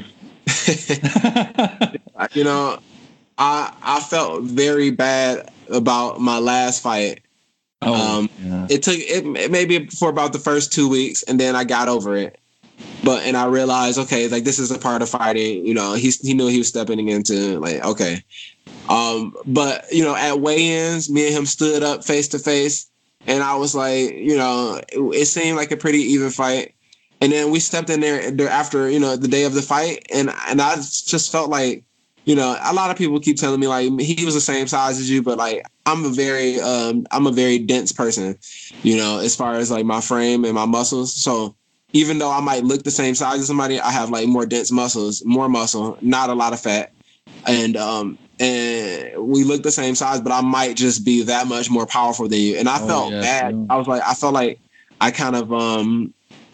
You know, I I felt very bad about my last fight. Oh, um, yeah. It took it maybe for about the first two weeks, and then I got over it. But and I realized, okay, like this is a part of fighting. You know, he he knew he was stepping into like okay. Um, but you know, at weigh-ins, me and him stood up face to face, and I was like, you know, it, it seemed like a pretty even fight. And then we stepped in there after, you know, the day of the fight, and and I just felt like, you know, a lot of people keep telling me like he was the same size as you, but like I'm a very um I'm a very dense person, you know, as far as like my frame and my muscles. So even though I might look the same size as somebody, I have like more dense muscles, more muscle, not a lot of fat, and um. And we look the same size, but I might just be that much more powerful than you. And I oh, felt yeah, bad. true. I was like, I felt like I kind of, um,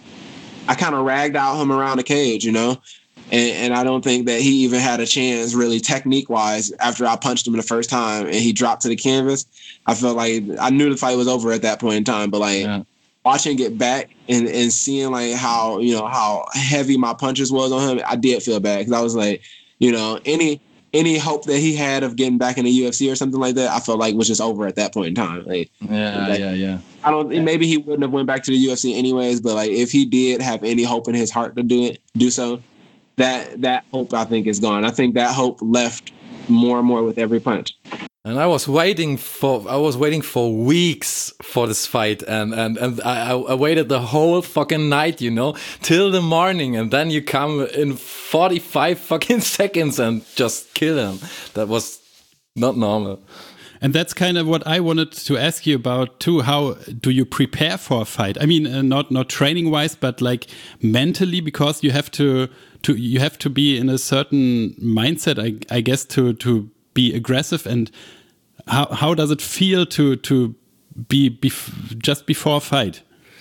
I kind of ragged out him around the cage, you know? And, and I don't think that he even had a chance really technique wise after I punched him the first time and he dropped to the canvas. I felt like I knew the fight was over at that point in time, but like Yeah. watching it back and, and seeing like how, you know, how heavy my punches was on him, I did feel bad. Cause I was like, you know, any, Any hope that he had of getting back in the U F C or something like that, I felt like was just over at that point in time. Like, Yeah, like, yeah, yeah. I don't. Maybe he wouldn't have went back to the U F C anyways. But like, if he did have any hope in his heart to do it, do so, that that hope I think is gone. I think that hope left more and more with every punch. And I was waiting for I was waiting for weeks for this fight, and and and I, I waited the whole fucking night, you know, till the morning, and then you come in forty-five fucking seconds and just kill him. That was not normal. And that's kind of what I wanted to ask you about too. How do you prepare for a fight? I mean, uh, not not training wise, but like mentally, because you have to to you have to be in a certain mindset, I, I guess, to to. be aggressive. And how how does it feel to to be bef just before a fight?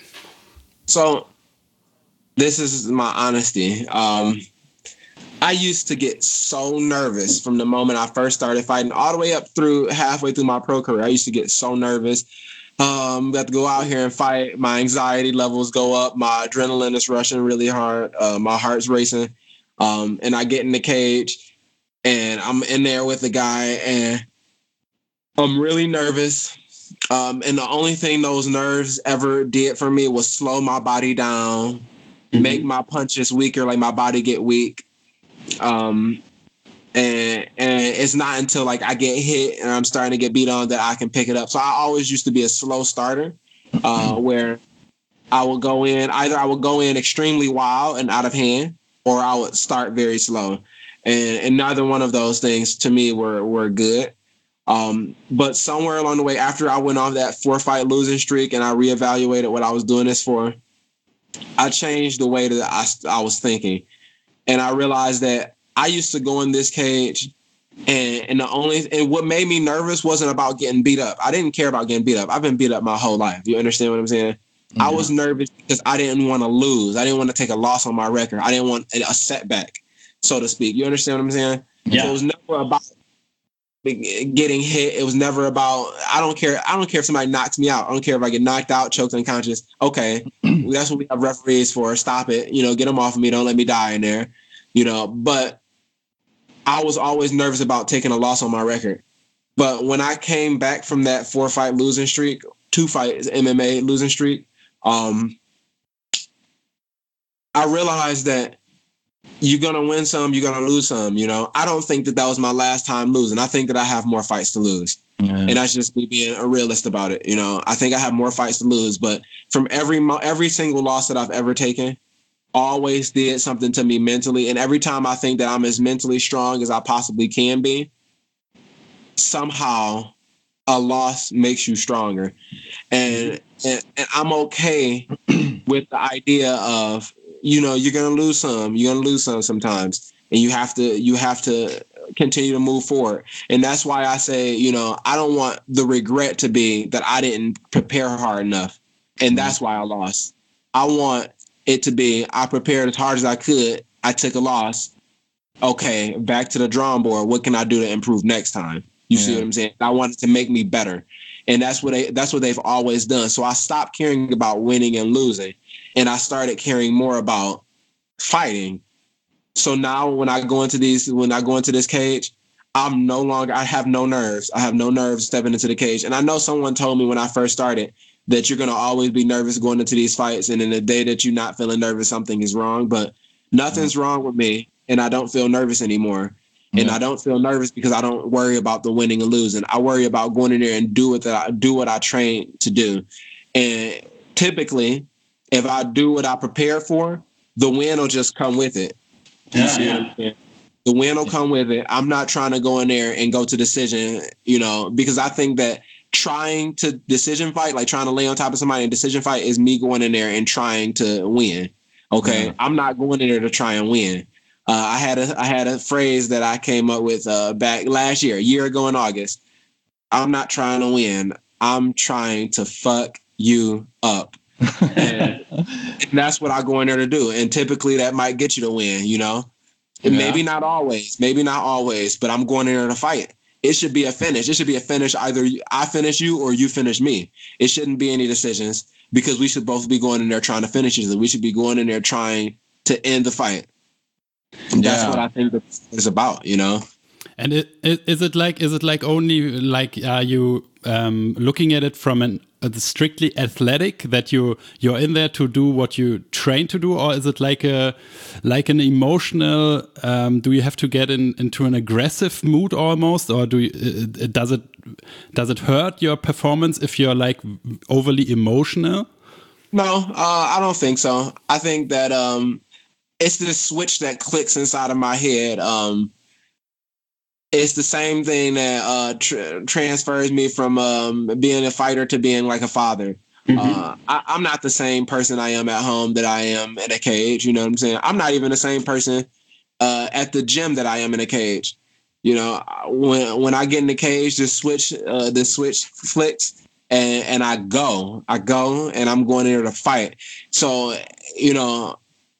So this is my honesty. Um, I used to get so nervous from the moment I first started fighting all the way up through halfway through my pro career. I used to get so nervous. Um, got to go out here and fight. My anxiety levels go up. My adrenaline is rushing really hard. Uh, my heart's racing. Um, and I get in the cage. And I'm in there with the guy, and I'm really nervous. Um, and the only thing those nerves ever did for me was slow my body down, mm-hmm. make my punches weaker, like my body get weak. Um, and and it's not until like I get hit and I'm starting to get beat on that I can pick it up. So I always used to be a slow starter, uh, where I would go in, either I would go in extremely wild and out of hand, or I would start very slow. And, and neither one of those things to me were, were good. Um, but somewhere along the way, after I went off that four fight losing streak and I reevaluated what I was doing this for, I changed the way that I, I was thinking. And I realized that I used to go in this cage and, and the only, and what made me nervous wasn't about getting beat up. I didn't care about getting beat up. I've been beat up my whole life. You understand what I'm saying? Yeah. I was nervous because I didn't want to lose. I didn't want to take a loss on my record. I didn't want a setback, so to speak. You understand what I'm saying? Yeah. So it was never about getting hit. It was never about, I don't care. I don't care if somebody knocks me out. I don't care if I get knocked out, choked unconscious. Okay. That's what we have referees for. Stop it. You know, get them off of me. Don't let me die in there, you know, but I was always nervous about taking a loss on my record. But when I came back from that four fight losing streak, two fight M M A losing streak, um, I realized that you're going to win some, you're going to lose some, you know. I don't think that that was my last time losing. I think that I have more fights to lose. Yeah. And that's just me being a realist about it, you know. I think I have more fights to lose, but from every every single loss that I've ever taken, always did something to me mentally. And every time I think that I'm as mentally strong as I possibly can be, somehow a loss makes you stronger. And, and, and I'm okay with the idea of, you know, you're going to lose some, you're going to lose some sometimes. And you have to, you have to continue to move forward. And that's why I say, you know, I don't want the regret to be that I didn't prepare hard enough. And that's why I lost. I want it to be, I prepared as hard as I could. I took a loss. Okay, back to the drawing board. What can I do to improve next time? You yeah. see what I'm saying? I want it to make me better. And that's what they, that's what they've always done. So I stopped caring about winning and losing. And I started caring more about fighting. So now when I go into these, when I go into this cage, I'm no longer, I have no nerves. I have no nerves stepping into the cage. And I know someone told me when I first started that you're going to always be nervous going into these fights. And in the day that you're not feeling nervous, something is wrong. But nothing's wrong with me. And I don't feel nervous anymore. And yeah. I don't feel nervous because I don't worry about the winning and losing. I worry about going in there and do what that I do what I train to do. And typically, if I do what I prepare for, the win will just come with it. You yeah, see yeah. what I'm saying? The win will come with it. I'm not trying to go in there and go to decision, you know, because I think that trying to decision fight, like trying to lay on top of somebody in decision fight, is me going in there and trying to win. Okay, yeah. I'm not going in there to try and win. Uh, I had a I had a phrase that I came up with uh, back last year, a year ago in August. I'm not trying to win. I'm trying to fuck you up. and, and that's what I go in there to do. And typically that might get you to win, you know. And yeah. maybe not always, maybe not always, but I'm going in there to fight. It should be a finish. It should be a finish. Either I finish you or you finish me. It shouldn't be any decisions because we should both be going in there trying to finish each other. We should be going in there trying to end the fight. And that's yeah. what I think it's about, you know. And it, it, is it like is it like only like are you um, looking at it from an uh, strictly athletic that you you're in there to do what you train to do, or is it like a like an emotional? Um, do you have to get in into an aggressive mood almost, or do you, uh, does it does it hurt your performance if you're like overly emotional? No, uh, I don't think so. I think that um, it's this switch that clicks inside of my head. Um, It's the same thing that uh, tr- transfers me from um, being a fighter to being like a father. Mm-hmm. Uh, I, I'm not the same person I am at home that I am in a cage. You know what I'm saying? I'm not even the same person uh, at the gym that I am in a cage. You know, when when I get in the cage, the switch uh, the switch flicks and and I go, I go, and I'm going in there to fight. So you know,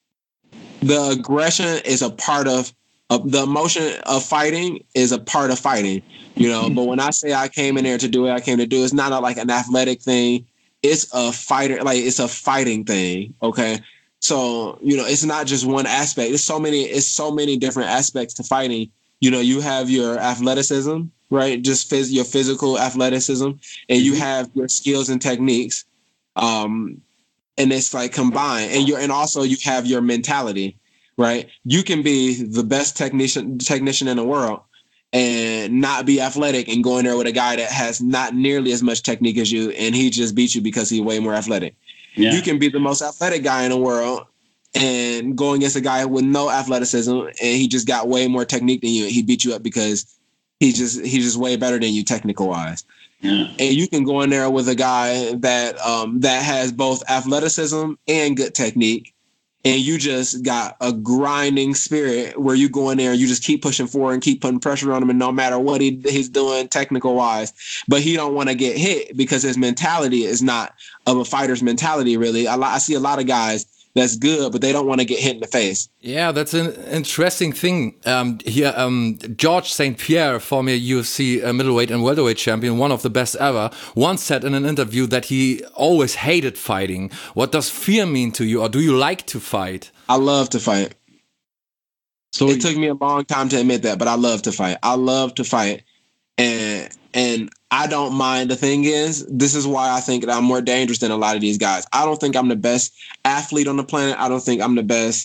the aggression is a part of. Uh, the emotion of fighting is a part of fighting, you know. But when I say I came in there to do what I came to do, it's not a, like an athletic thing. It's a fighter, like it's a fighting thing. Okay, so you know, it's not just one aspect. It's so many. It's so many different aspects to fighting You know, you have your athleticism, right? Just phys- your physical athleticism, and you have your skills and techniques. Um, and it's like combined, and you and also you have your mentality, right? You can be the best technician technician in the world and not be athletic and go in there with a guy that has not nearly as much technique as you, and he just beat you because he's way more athletic. Yeah. You can be the most athletic guy in the world and go against a guy with no athleticism, and he just got way more technique than you, and he beat you up because he just he's just way better than you technical wise. Yeah. And you can go in there with a guy that um, that has both athleticism and good technique, and you just got a grinding spirit where you go in there and you just keep pushing forward and keep putting pressure on him, and no matter what he, he's doing technical wise, but he don't want to get hit because his mentality is not of a fighter's mentality, really. I, I see a lot of guys that's good, but they don't want to get hit in the face. Yeah, that's an interesting thing. Um, here, um, George Saint Pierre, former U F C uh, middleweight and welterweight champion, one of the best ever, once said in an interview that he always hated fighting. What does fear mean to you, or do you like to fight? I love to fight. So it took me a long time to admit that, but I love to fight. I love to fight, and and I don't mind. The thing is, this is why I think that I'm more dangerous than a lot of these guys. I don't think I'm the best athlete on the planet. I don't think I'm the best,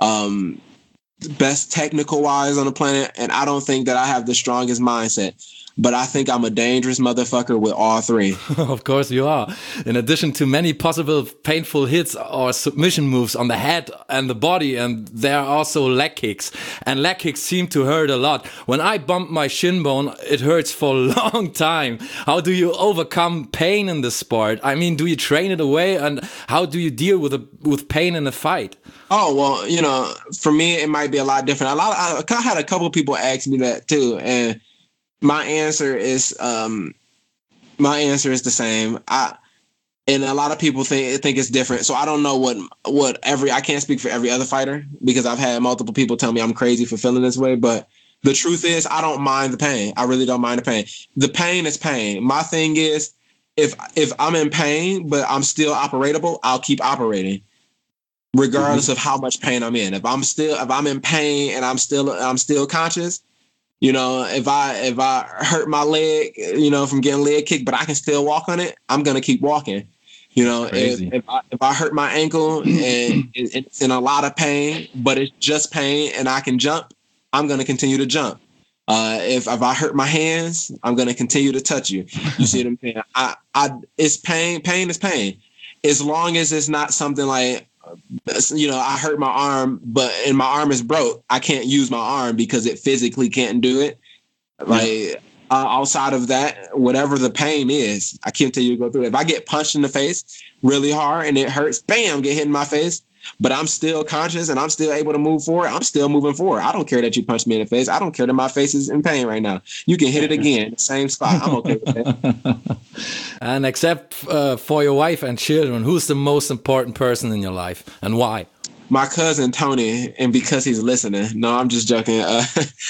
um, best technical wise on the planet. And I don't think that I have the strongest mindset. But I think I'm a dangerous motherfucker with all three. Of course you are. In addition to many possible painful hits or submission moves on the head and the body, and there are also leg kicks. And leg kicks seem to hurt a lot. When I bump my shin bone, it hurts for a long time. How do you overcome pain in the sport? I mean, do you train it away? And how do you deal with a, with pain in a fight? Oh, well, you know, for me, it might be a lot different. A lot. Of, I had a couple people ask me that too, and my answer is um, my answer is the same. I and a lot of people think think it's different. So I don't know what what every I can't speak for every other fighter because I've had multiple people tell me I'm crazy for feeling this way. But the truth is, I don't mind the pain. I really don't mind the pain. The pain is pain. My thing is, if if I'm in pain but I'm still operatable, I'll keep operating, regardless mm-hmm. of how much pain I'm in. If I'm still if I'm in pain and I'm still I'm still conscious. You know, if I if I hurt my leg, you know, from getting leg kicked, but I can still walk on it, I'm gonna keep walking. You know, if, if I if I hurt my ankle and it's in a lot of pain, but it's just pain and I can jump, I'm gonna continue to jump. Uh, if if I hurt my hands, I'm gonna continue to touch you. You see what I'm saying? I I it's pain. Pain is pain. As long as it's not something like, you know, I hurt my arm, but and my arm is broke. I can't use my arm because it physically can't do it. Like yeah. uh, outside of that, whatever the pain is, I continue to go through it. If I get punched in the face really hard and it hurts, bam, get hit in my face, but I'm still conscious and I'm still able to move forward, I'm still moving forward. I don't care that you punched me in the face. I don't care that my face is in pain right now. You can hit it again, same spot. I'm okay with that. And except uh, for your wife and children, who's the most important person in your life and why? My cousin, Tony, and because he's listening. No, I'm just joking. Uh,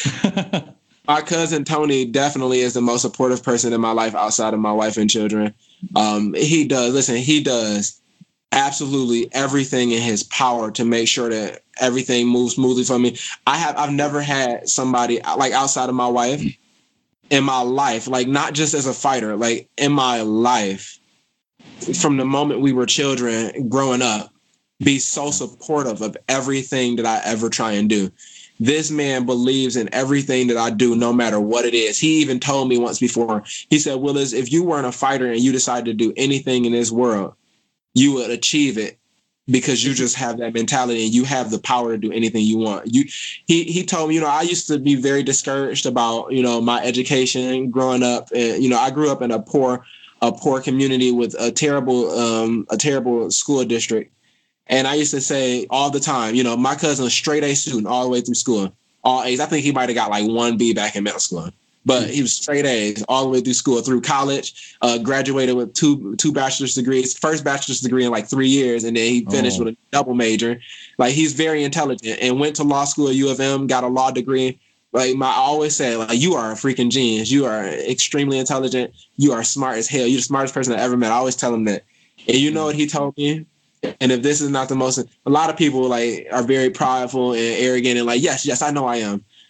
my cousin, Tony, definitely is the most supportive person in my life outside of my wife and children. Um, he does, listen, he does absolutely everything in his power to make sure that everything moves smoothly for me. I have, I've never had somebody like outside of my wife in my life, like not just as a fighter, like in my life, from the moment we were children growing up, be so supportive of everything that I ever try and do. This man believes in everything that I do, no matter what it is. He even told me once before, he said, Willis, if you weren't a fighter and you decided to do anything in this world, you would achieve it because you just have that mentality and you have the power to do anything you want. You, he, he told me, you know, I used to be very discouraged about, you know, my education growing up. And, you know, I grew up in a poor, a poor community with a terrible, um, a terrible school district. And I used to say all the time, you know, my cousin was a straight A student all the way through school, all A's. I think he might have got like one B back in middle school. But he was straight A's all the way through school, through college, uh, graduated with two two bachelor's degrees, first bachelor's degree in like three years, and then he finished oh. with a double major. Like, he's very intelligent and went to law school at U of M, got a law degree. Like, my, I always say, like, you are a freaking genius. You are extremely intelligent. You are smart as hell. You're the smartest person I ever met. I always tell him that. And you know what he told me? And if this is not the most, a lot of people like are very prideful and arrogant and like, yes, yes, I know I am.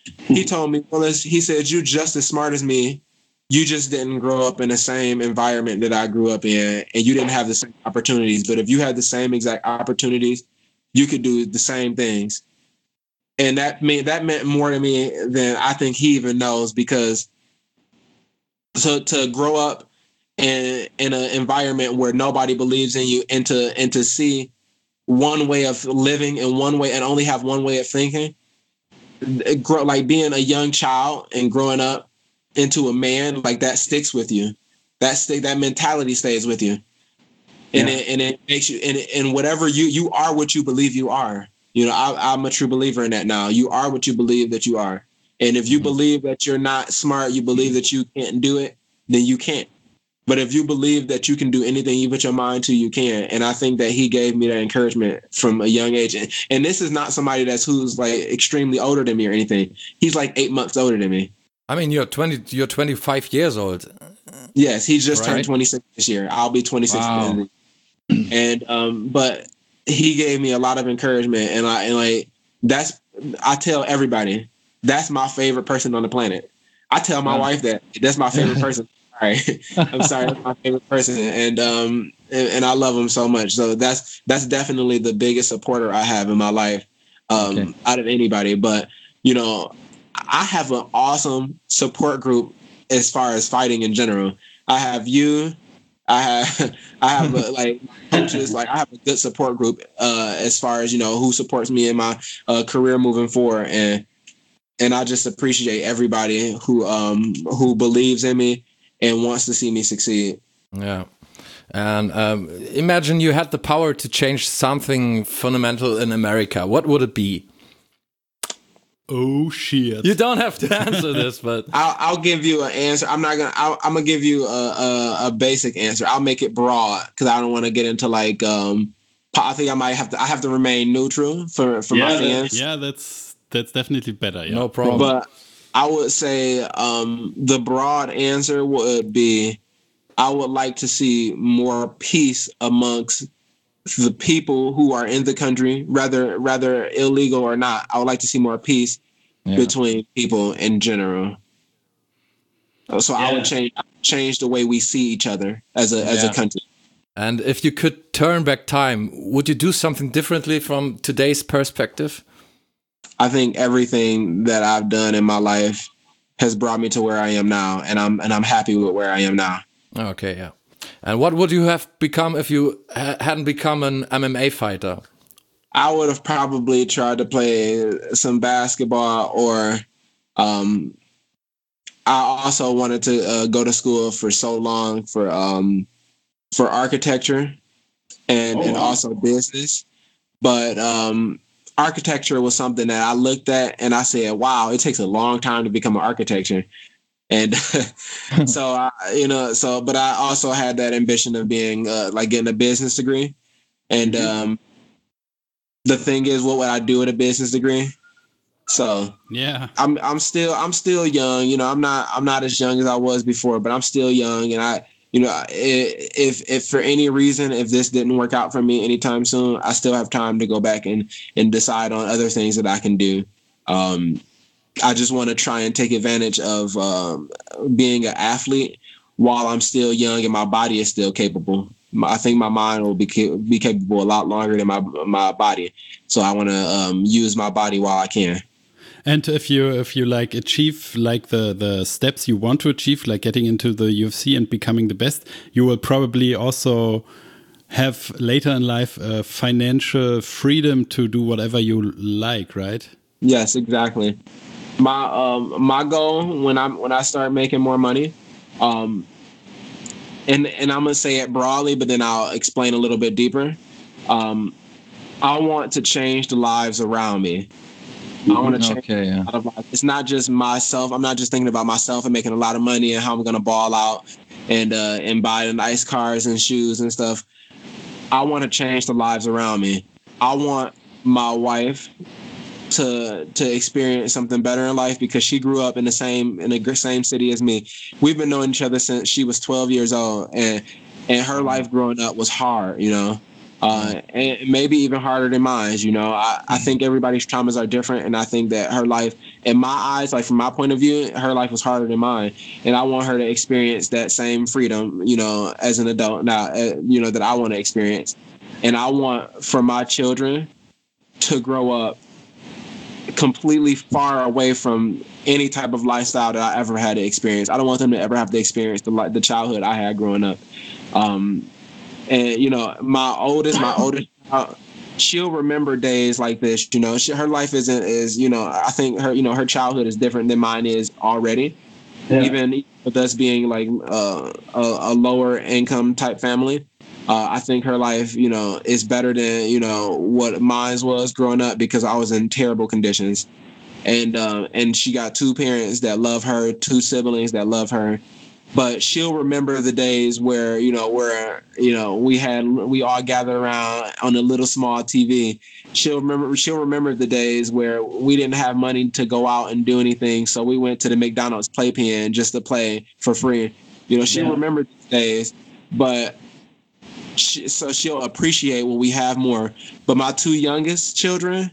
he told me, well, he said, you just as smart as me. You just didn't grow up in the same environment that I grew up in, and you didn't have the same opportunities. But if you had the same exact opportunities, you could do the same things. And that mean that meant more to me than I think he even knows, because to to grow up in in an environment where nobody believes in you, and to and to see one way of living and one way and only have one way of thinking, it grow, like being a young child and growing up into a man, like that sticks with you. That st- that mentality stays with you, and yeah. it and it makes you and and whatever you you are what you believe you are. You know, I, I'm a true believer in that now. You are what you believe that you are, and if you mm-hmm. believe that you're not smart, you believe that you can't do it, then you can't. But if you believe that you can do anything you put your mind to, you can. And I think that he gave me that encouragement from a young age. And, and this is not somebody that's who's like extremely older than me or anything. He's like eight months older than me. I mean, you're twenty. You're twenty-five years old. Yes, he just right? turned twenty-six this year. I'll be twenty-six. Wow. And um, but he gave me a lot of encouragement, and I and like that's I tell everybody that's my favorite person on the planet. I tell my wow. wife that that's my favorite person. All right, I'm sorry, that's my favorite person, and um, and, and I love him so much. So that's that's definitely the biggest supporter I have in my life, um, okay. out of anybody. But you know, I have an awesome support group as far as fighting in general. I have you. I have I have a, like coaches. Like I have a good support group uh, as far as you know who supports me in my uh, career moving forward, and and I just appreciate everybody who um who believes in me and wants to see me succeed. Yeah. And um, imagine you had the power to change something fundamental in America. What would it be? Oh shit! You don't have to answer this, but I'll, I'll give you an answer. I'm not gonna. I'll, I'm gonna give you a, a, a basic answer. I'll make it broad because I don't want to get into like. Um, I think I might have to. I have to remain neutral for for yeah, my fans. That, yeah, that's that's definitely better. Yeah. No problem. But I would say um, the broad answer would be, I would like to see more peace amongst the people who are in the country, rather rather illegal or not. I would like to see more peace yeah. between people in general. So yeah. I would change change the way we see each other as a as yeah. a country. And if you could turn back time, would you do something differently from today's perspective? I think everything that I've done in my life has brought me to where I am now, and I'm and I'm happy with where I am now. Okay, yeah. And what would you have become if you ha- hadn't become an M M A fighter? I would have probably tried to play some basketball, or um, I also wanted to uh, go to school for so long for um, for architecture and, oh, and wow. also business. But um, architecture was something that I looked at and I said, wow, it takes a long time to become an architect. And so, I, you know, so, but I also had that ambition of being uh, like getting a business degree. And um, the thing is, what would I do with a business degree? So yeah, I'm, I'm still, I'm still young, you know, I'm not, I'm not as young as I was before, but I'm still young. And I, you know, if, if for any reason, if this didn't work out for me anytime soon, I still have time to go back and, and decide on other things that I can do. Um, I just want to try and take advantage of um, being an athlete while I'm still young and my body is still capable. I think my mind will be ca- be capable a lot longer than my my body. So I want to um, use my body while I can. And if you if you like achieve like the the steps you want to achieve, like getting into the U F C and becoming the best, you will probably also have later in life uh, financial freedom to do whatever you like, right? Yes, exactly. My um my goal when I'm when I start making more money, um, and and I'm gonna say it broadly, but then I'll explain a little bit deeper. Um, I want to change the lives around me. I want to change okay, yeah. a lot of lives. It's not just myself. I'm not just thinking about myself and making a lot of money and how I'm gonna ball out and uh, and buy the nice cars and shoes and stuff. I want to change the lives around me. I want my wife to to experience something better in life because she grew up in the same in the same city as me. We've been knowing each other since she was twelve years old, and and her life growing up was hard, you know. Uh, and maybe even harder than mine. You know, I, I think everybody's traumas are different, and I think that her life, in my eyes, like from my point of view, her life was harder than mine, and I want her to experience that same freedom, you know, as an adult now, uh, you know, that I want to experience, and I want for my children to grow up completely far away from any type of lifestyle that I ever had to experience. I don't want them to ever have to experience the the childhood I had growing up. Um, And, you know, my oldest, my oldest, uh, she'll remember days like this. You know, she, her life isn't is, you know, I think her, you know, her childhood is different than mine is already. Yeah. Even with us being like uh, a, a lower income type family, uh, I think her life, you know, is better than, you know, what mine was growing up because I was in terrible conditions. And uh, and she got two parents that love her, two siblings that love her. But she'll remember the days where, you know, where, you know, we had, we all gathered around on a little small T V. She'll remember, she'll remember the days where we didn't have money to go out and do anything. So we went to the McDonald's playpen just to play for free. You know, she'll yeah. remember these days, but she, so she'll appreciate when we have more. But my two youngest children,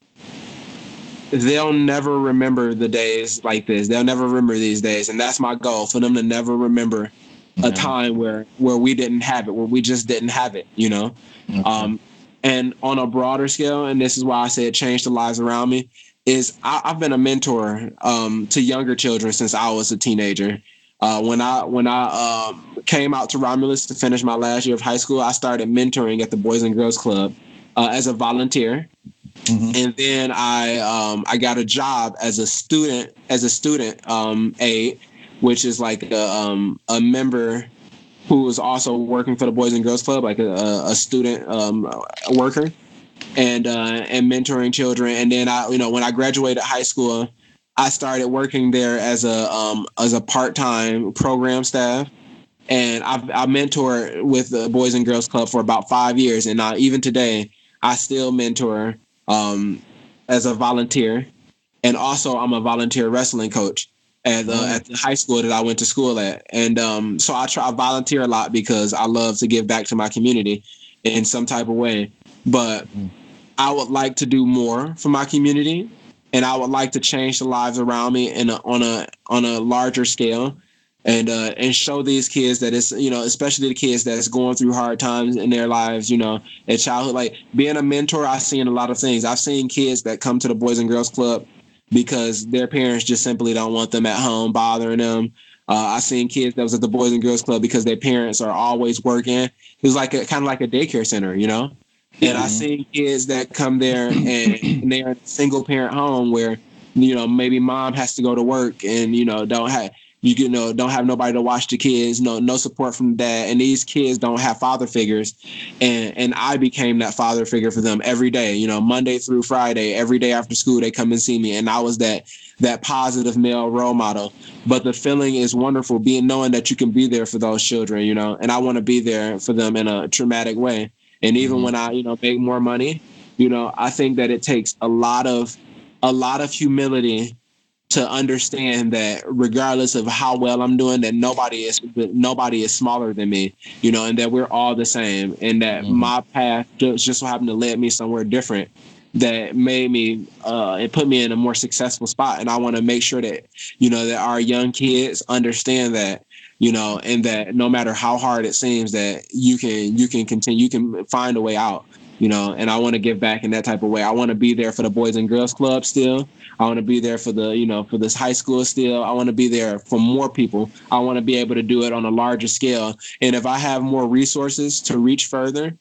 they'll never remember the days like this. They'll never remember these days. And that's my goal, for them to never remember a time where, where we didn't have it, where we just didn't have it, you know? Okay. Um, and on a broader scale, and this is why I say it changed the lives around me, is I, I've been a mentor um, to younger children since I was a teenager. Uh, when I when I um, came out to Romulus to finish my last year of high school, I started mentoring at the Boys and Girls Club uh, as a volunteer. Mm-hmm. And then I um, I got a job as a student as a student um, aide, which is like a, um, a member who was also working for the Boys and Girls Club, like a, a student um, a worker, and uh, and mentoring children. And then I, you know, when I graduated high school, I started working there as a um, as a part-time program staff. And I've I mentored with the Boys and Girls Club for about five years, and uh, even today I still mentor. Um, as a volunteer, and also I'm a volunteer wrestling coach at, uh, at the high school that I went to school at. And um, so I try I volunteer a lot because I love to give back to my community in some type of way. But I would like to do more for my community, and I would like to change the lives around me in a, on a on a larger scale. And uh, and show these kids that it's, you know, especially the kids that's going through hard times in their lives, you know, in childhood. Like being a mentor, I've seen a lot of things. I've seen kids that come to the Boys and Girls Club because their parents just simply don't want them at home bothering them. Uh, I've seen kids that was at the Boys and Girls Club because their parents are always working. It was like a kind of like a daycare center, you know. And mm-hmm. I've seen kids that come there and, and they're in a single parent home where, you know, maybe mom has to go to work and, you know, don't have. You know, don't have nobody to watch the kids, no, no support from dad, and these kids don't have father figures, and and I became that father figure for them every day. You know, Monday through Friday, every day after school, they come and see me, and I was that that positive male role model. But the feeling is wonderful, being knowing that you can be there for those children, you know, and I want to be there for them in a traumatic way. And even mm-hmm. when I, you know, make more money, you know, I think that it takes a lot of a lot of humility to understand that regardless of how well I'm doing, that nobody is nobody is smaller than me, you know, and that we're all the same, and that mm-hmm. my path just, just so happened to lead me somewhere different that made me uh, it put me in a more successful spot. And I want to make sure that, you know, that our young kids understand that, you know, and that no matter how hard it seems, that you can you can continue, you can find a way out. You know, and I want to give back in that type of way. I want to be there for the Boys and Girls Club still. I want to be there for the, you know, for this high school still. I want to be there for more people. I want to be able to do it on a larger scale. And if I have more resources to reach further,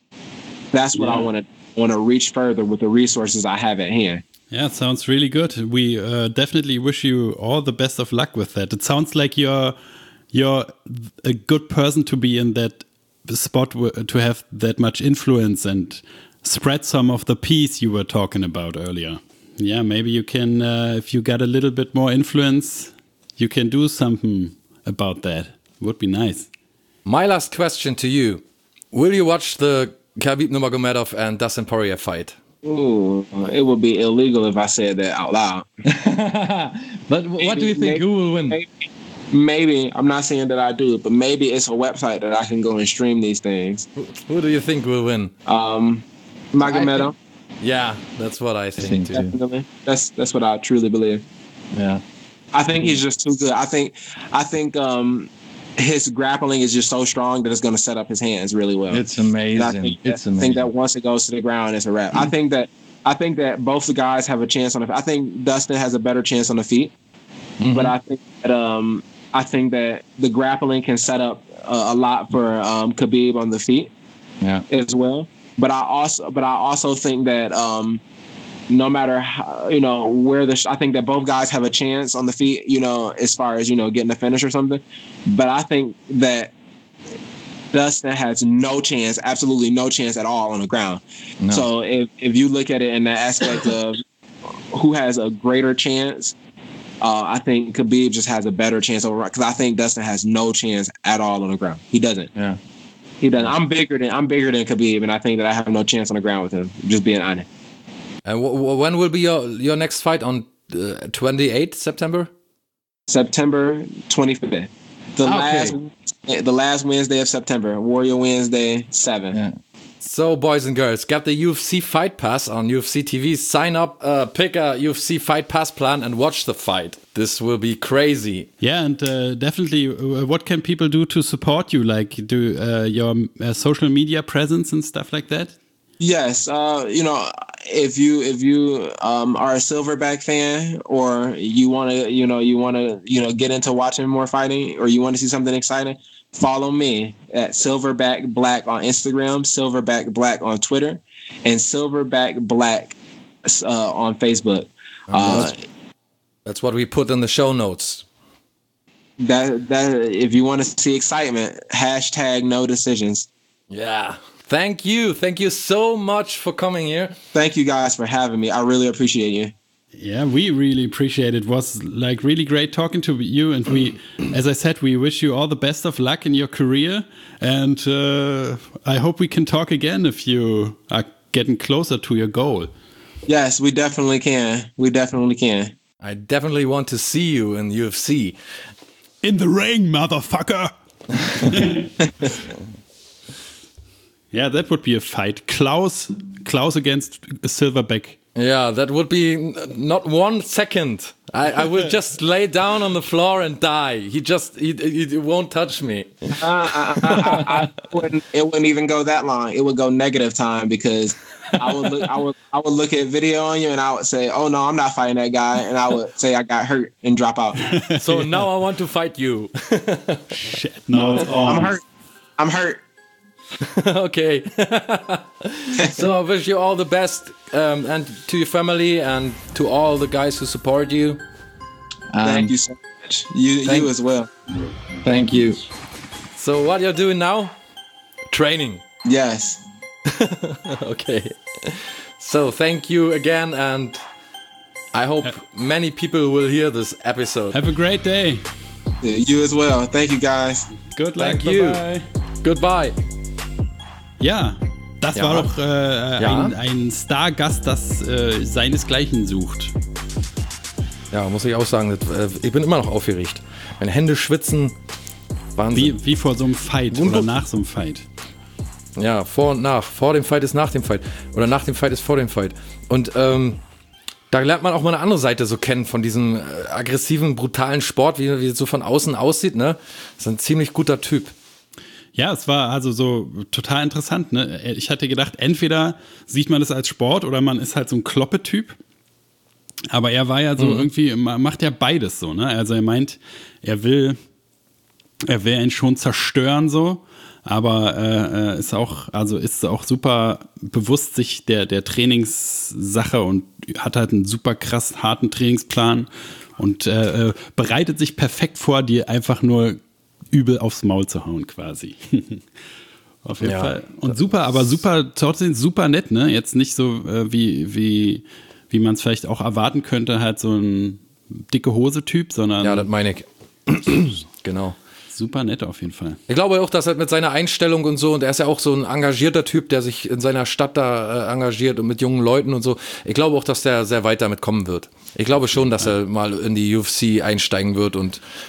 that's what yeah. I want to want to reach further with the resources I have at hand. Yeah, it sounds really good. We uh, definitely wish you all the best of luck with that. It sounds like you're you're a good person to be in that spot, to have that much influence and spread some of the peace you were talking about earlier. Yeah, maybe you can, uh, if you got a little bit more influence, you can do something about that. Would be nice. My last question to you. Will you watch the Khabib Nurmagomedov and Dustin Poirier fight? Ooh, it would be illegal if I said that out loud. But what maybe, do you think? Maybe, Who will win? Maybe, maybe, I'm not saying that I do, but maybe it's a website that I can go and stream these things. Who do you think will win? Um, Magomedo. Yeah, that's what I think, think too. too. Definitely. That's that's what I truly believe. Yeah. I think he's just too good. I think I think um, his grappling is just so strong that it's going to set up his hands really well. It's And amazing. I think, It's that, I amazing. think that once it goes to the ground, it's a wrap. I think that I think that both the guys have a chance on the. I think Dustin has a better chance on the feet, Mhm. but I think that um, I think that the grappling can set up a, a lot for um, Khabib on the feet Yeah. as well. But I also, but I also think that um, no matter how, you know where the, I think that both guys have a chance on the feet. You know, as far as you know, getting a finish or something. But I think that Dustin has no chance, absolutely no chance at all on the ground. No. So if if you look at it in the aspect of who has a greater chance, uh, I think Khabib just has a better chance over. Because I think Dustin has no chance at all on the ground. He doesn't. Yeah. He doesn't. I'm bigger than I'm bigger than Khabib, and I think that I have no chance on the ground with him. Just being honest. And w- w- when will be your your next fight on uh, twenty-eighth September? September twenty-fifth. The Okay. last the last Wednesday of September. Warrior Wednesday seven. Yeah. So, boys and girls, get the U F C Fight Pass on U F C T V. Sign up, uh, pick a U F C Fight Pass plan, and watch the fight. This will be crazy. Yeah, and uh, definitely, uh, what can people do to support you? Like, do uh, your uh, social media presence and stuff like that? Yes, uh, you know, if you if you um, are a Silverback fan, or you want to, you know, you want to, you know, get into watching more fighting, or you want to see something exciting, follow me at Silverback Black on Instagram, Silverback Black on Twitter, and Silverback Black uh, on Facebook. Uh, That's what we put in the show notes. that that if you want to see excitement, hashtag no decisions. Yeah. Thank you. Thank you so much for coming here. Thank you guys for having me. I really appreciate you. Yeah, we really appreciate it. It was like really great talking to you. And we, as I said, we wish you all the best of luck in your career. And uh, I hope we can talk again if you are getting closer to your goal. Yes, we definitely can. We definitely can. I definitely want to see you in U F C. In the ring, motherfucker! Yeah, that would be a fight. Klaus, Klaus against Silverback. Yeah, that would be n- not one second. I, I will just lay down on the floor and die. He just, he, he won't touch me. Uh, I, I, I, I wouldn't, it wouldn't even go that long. It would go negative time because I would look, I would, I would look at video on you and I would say, "Oh no, I'm not fighting that guy," and I would say I got hurt and drop out. So now I want to fight you. Shit, no, it's I'm hurt. I'm hurt. Okay. So I wish you all the best, um, and to your family and to all the guys who support you. Thank Um, you so much. You, thank- you as well. Thank you. So what you're doing now? Training. Yes. Okay. So thank you again, and I hope many people will hear this episode. Have a great day. You as well. Thank you guys. Good luck. Thank you. Bye-bye. Goodbye. Ja, das Ja. war doch äh, Ja. ein, ein Stargast, das äh, seinesgleichen sucht. Ja, muss ich auch sagen, das, äh, ich bin immer noch aufgeregt. Meine Hände schwitzen. Wahnsinn. Wie, wie vor so einem Fight Und- oder nach so einem Fight. Ja, vor und nach. Vor dem Fight ist nach dem Fight. Oder nach dem Fight ist vor dem Fight. Und ähm, da lernt man auch mal eine andere Seite so kennen von diesem äh, aggressiven, brutalen Sport, wie, wie es so von außen aussieht. Ne? Das ist ein ziemlich guter Typ. Ja, es war also so total interessant. Ne? Ich hatte gedacht, entweder sieht man das als Sport oder man ist halt so ein Kloppe-Typ. Aber er war ja so Mhm. irgendwie, macht ja beides so. Ne? Also er meint, er will, er will ihn schon zerstören so. Aber äh, ist auch, also ist auch super bewusst sich der, der Trainingssache und hat halt einen super krass harten Trainingsplan und äh, bereitet sich perfekt vor, dir einfach nur übel aufs Maul zu hauen quasi. Auf jeden Ja, Fall. Und super, aber super, trotzdem super nett, ne? Jetzt nicht so äh, wie, wie, wie man es vielleicht auch erwarten könnte, halt so ein dicke Hose-Typ, sondern Ja, das meine ich. Genau. super nett auf jeden Fall. Ich glaube auch, dass er mit seiner Einstellung und so, und er ist ja auch so ein engagierter Typ, der sich in seiner Stadt da äh, engagiert und mit jungen Leuten und so. Ich glaube auch, dass der sehr weit damit kommen wird. Ich glaube schon, dass er mal in die U F C einsteigen wird und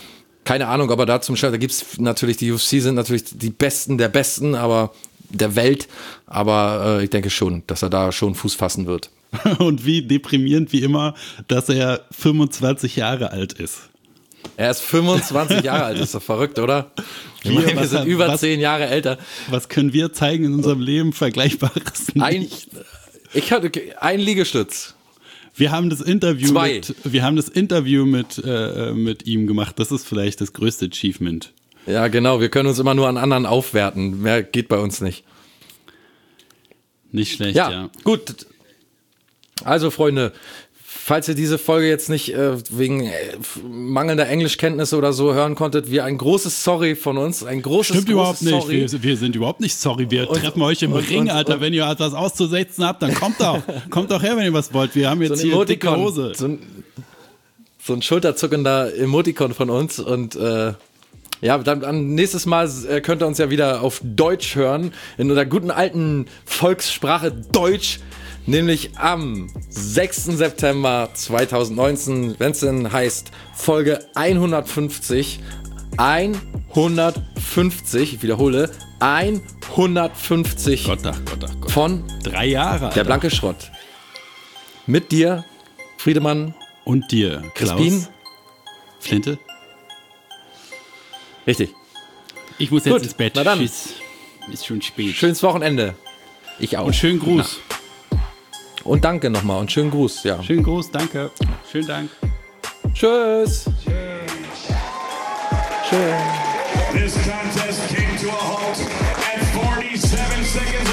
keine Ahnung, aber da zum Start, da gibt's natürlich, die U F C sind natürlich die Besten der Besten, aber der Welt, aber äh, ich denke schon, dass er da schon Fuß fassen wird. Und wie deprimierend wie immer, dass er fünfundzwanzig Jahre alt ist. Er ist fünfundzwanzig Jahre alt, ist doch verrückt, oder? Ich Wir, meine, wir was- sind über was- zehn Jahre älter. Was können wir zeigen in unserem Leben Vergleichbares? Ein, Nicht. ich hatte ein Liegestütz. Wir haben das Interview Zwei. mit, wir haben das Interview mit, äh, mit ihm gemacht. Das ist vielleicht das größte Achievement. Ja, genau, wir können uns immer nur an anderen aufwerten. Mehr geht bei uns nicht. Nicht schlecht, Ja, ja. gut. Also, Freunde, falls ihr diese Folge jetzt nicht äh, wegen äh, mangelnder Englischkenntnisse oder so hören konntet, wir ein großes Sorry von uns, ein großes, Stimmt überhaupt großes nicht. Sorry. Wir, wir sind überhaupt nicht sorry. Wir Und- treffen euch im und- Ring, und- Alter. und- wenn ihr etwas auszusetzen habt, dann kommt doch. kommt doch her, wenn ihr was wollt. Wir haben jetzt So ein hier dicke Emoticon, Hose. so ein, so ein schulterzuckender Emoticon von uns und äh, ja, dann, dann nächstes Mal äh, könnt ihr uns ja wieder auf Deutsch hören, in der guten alten Volkssprache Deutsch, nämlich am sechsten September zweitausendneunzehn, wenn es denn heißt Folge hundertfünfzig, hundertfünfzig, ich wiederhole, hundertfünfzig Gott, ach Gott, ach Gott. von Drei Jahre, Alter. Der blanke Schrott. Mit dir, Friedemann, Und dir, Klaus. Crispin. Flinte. Richtig. Ich muss jetzt Gut, ins Bett. na dann. Tschüss. Ist schon spät. Schönes Wochenende. Ich auch. Und schönen Gruß. Und danke nochmal und schönen Gruß. Ja. Schönen Gruß, danke. Schönen Dank. Tschüss. Tschüss. This contest came to a halt at forty-seven seconds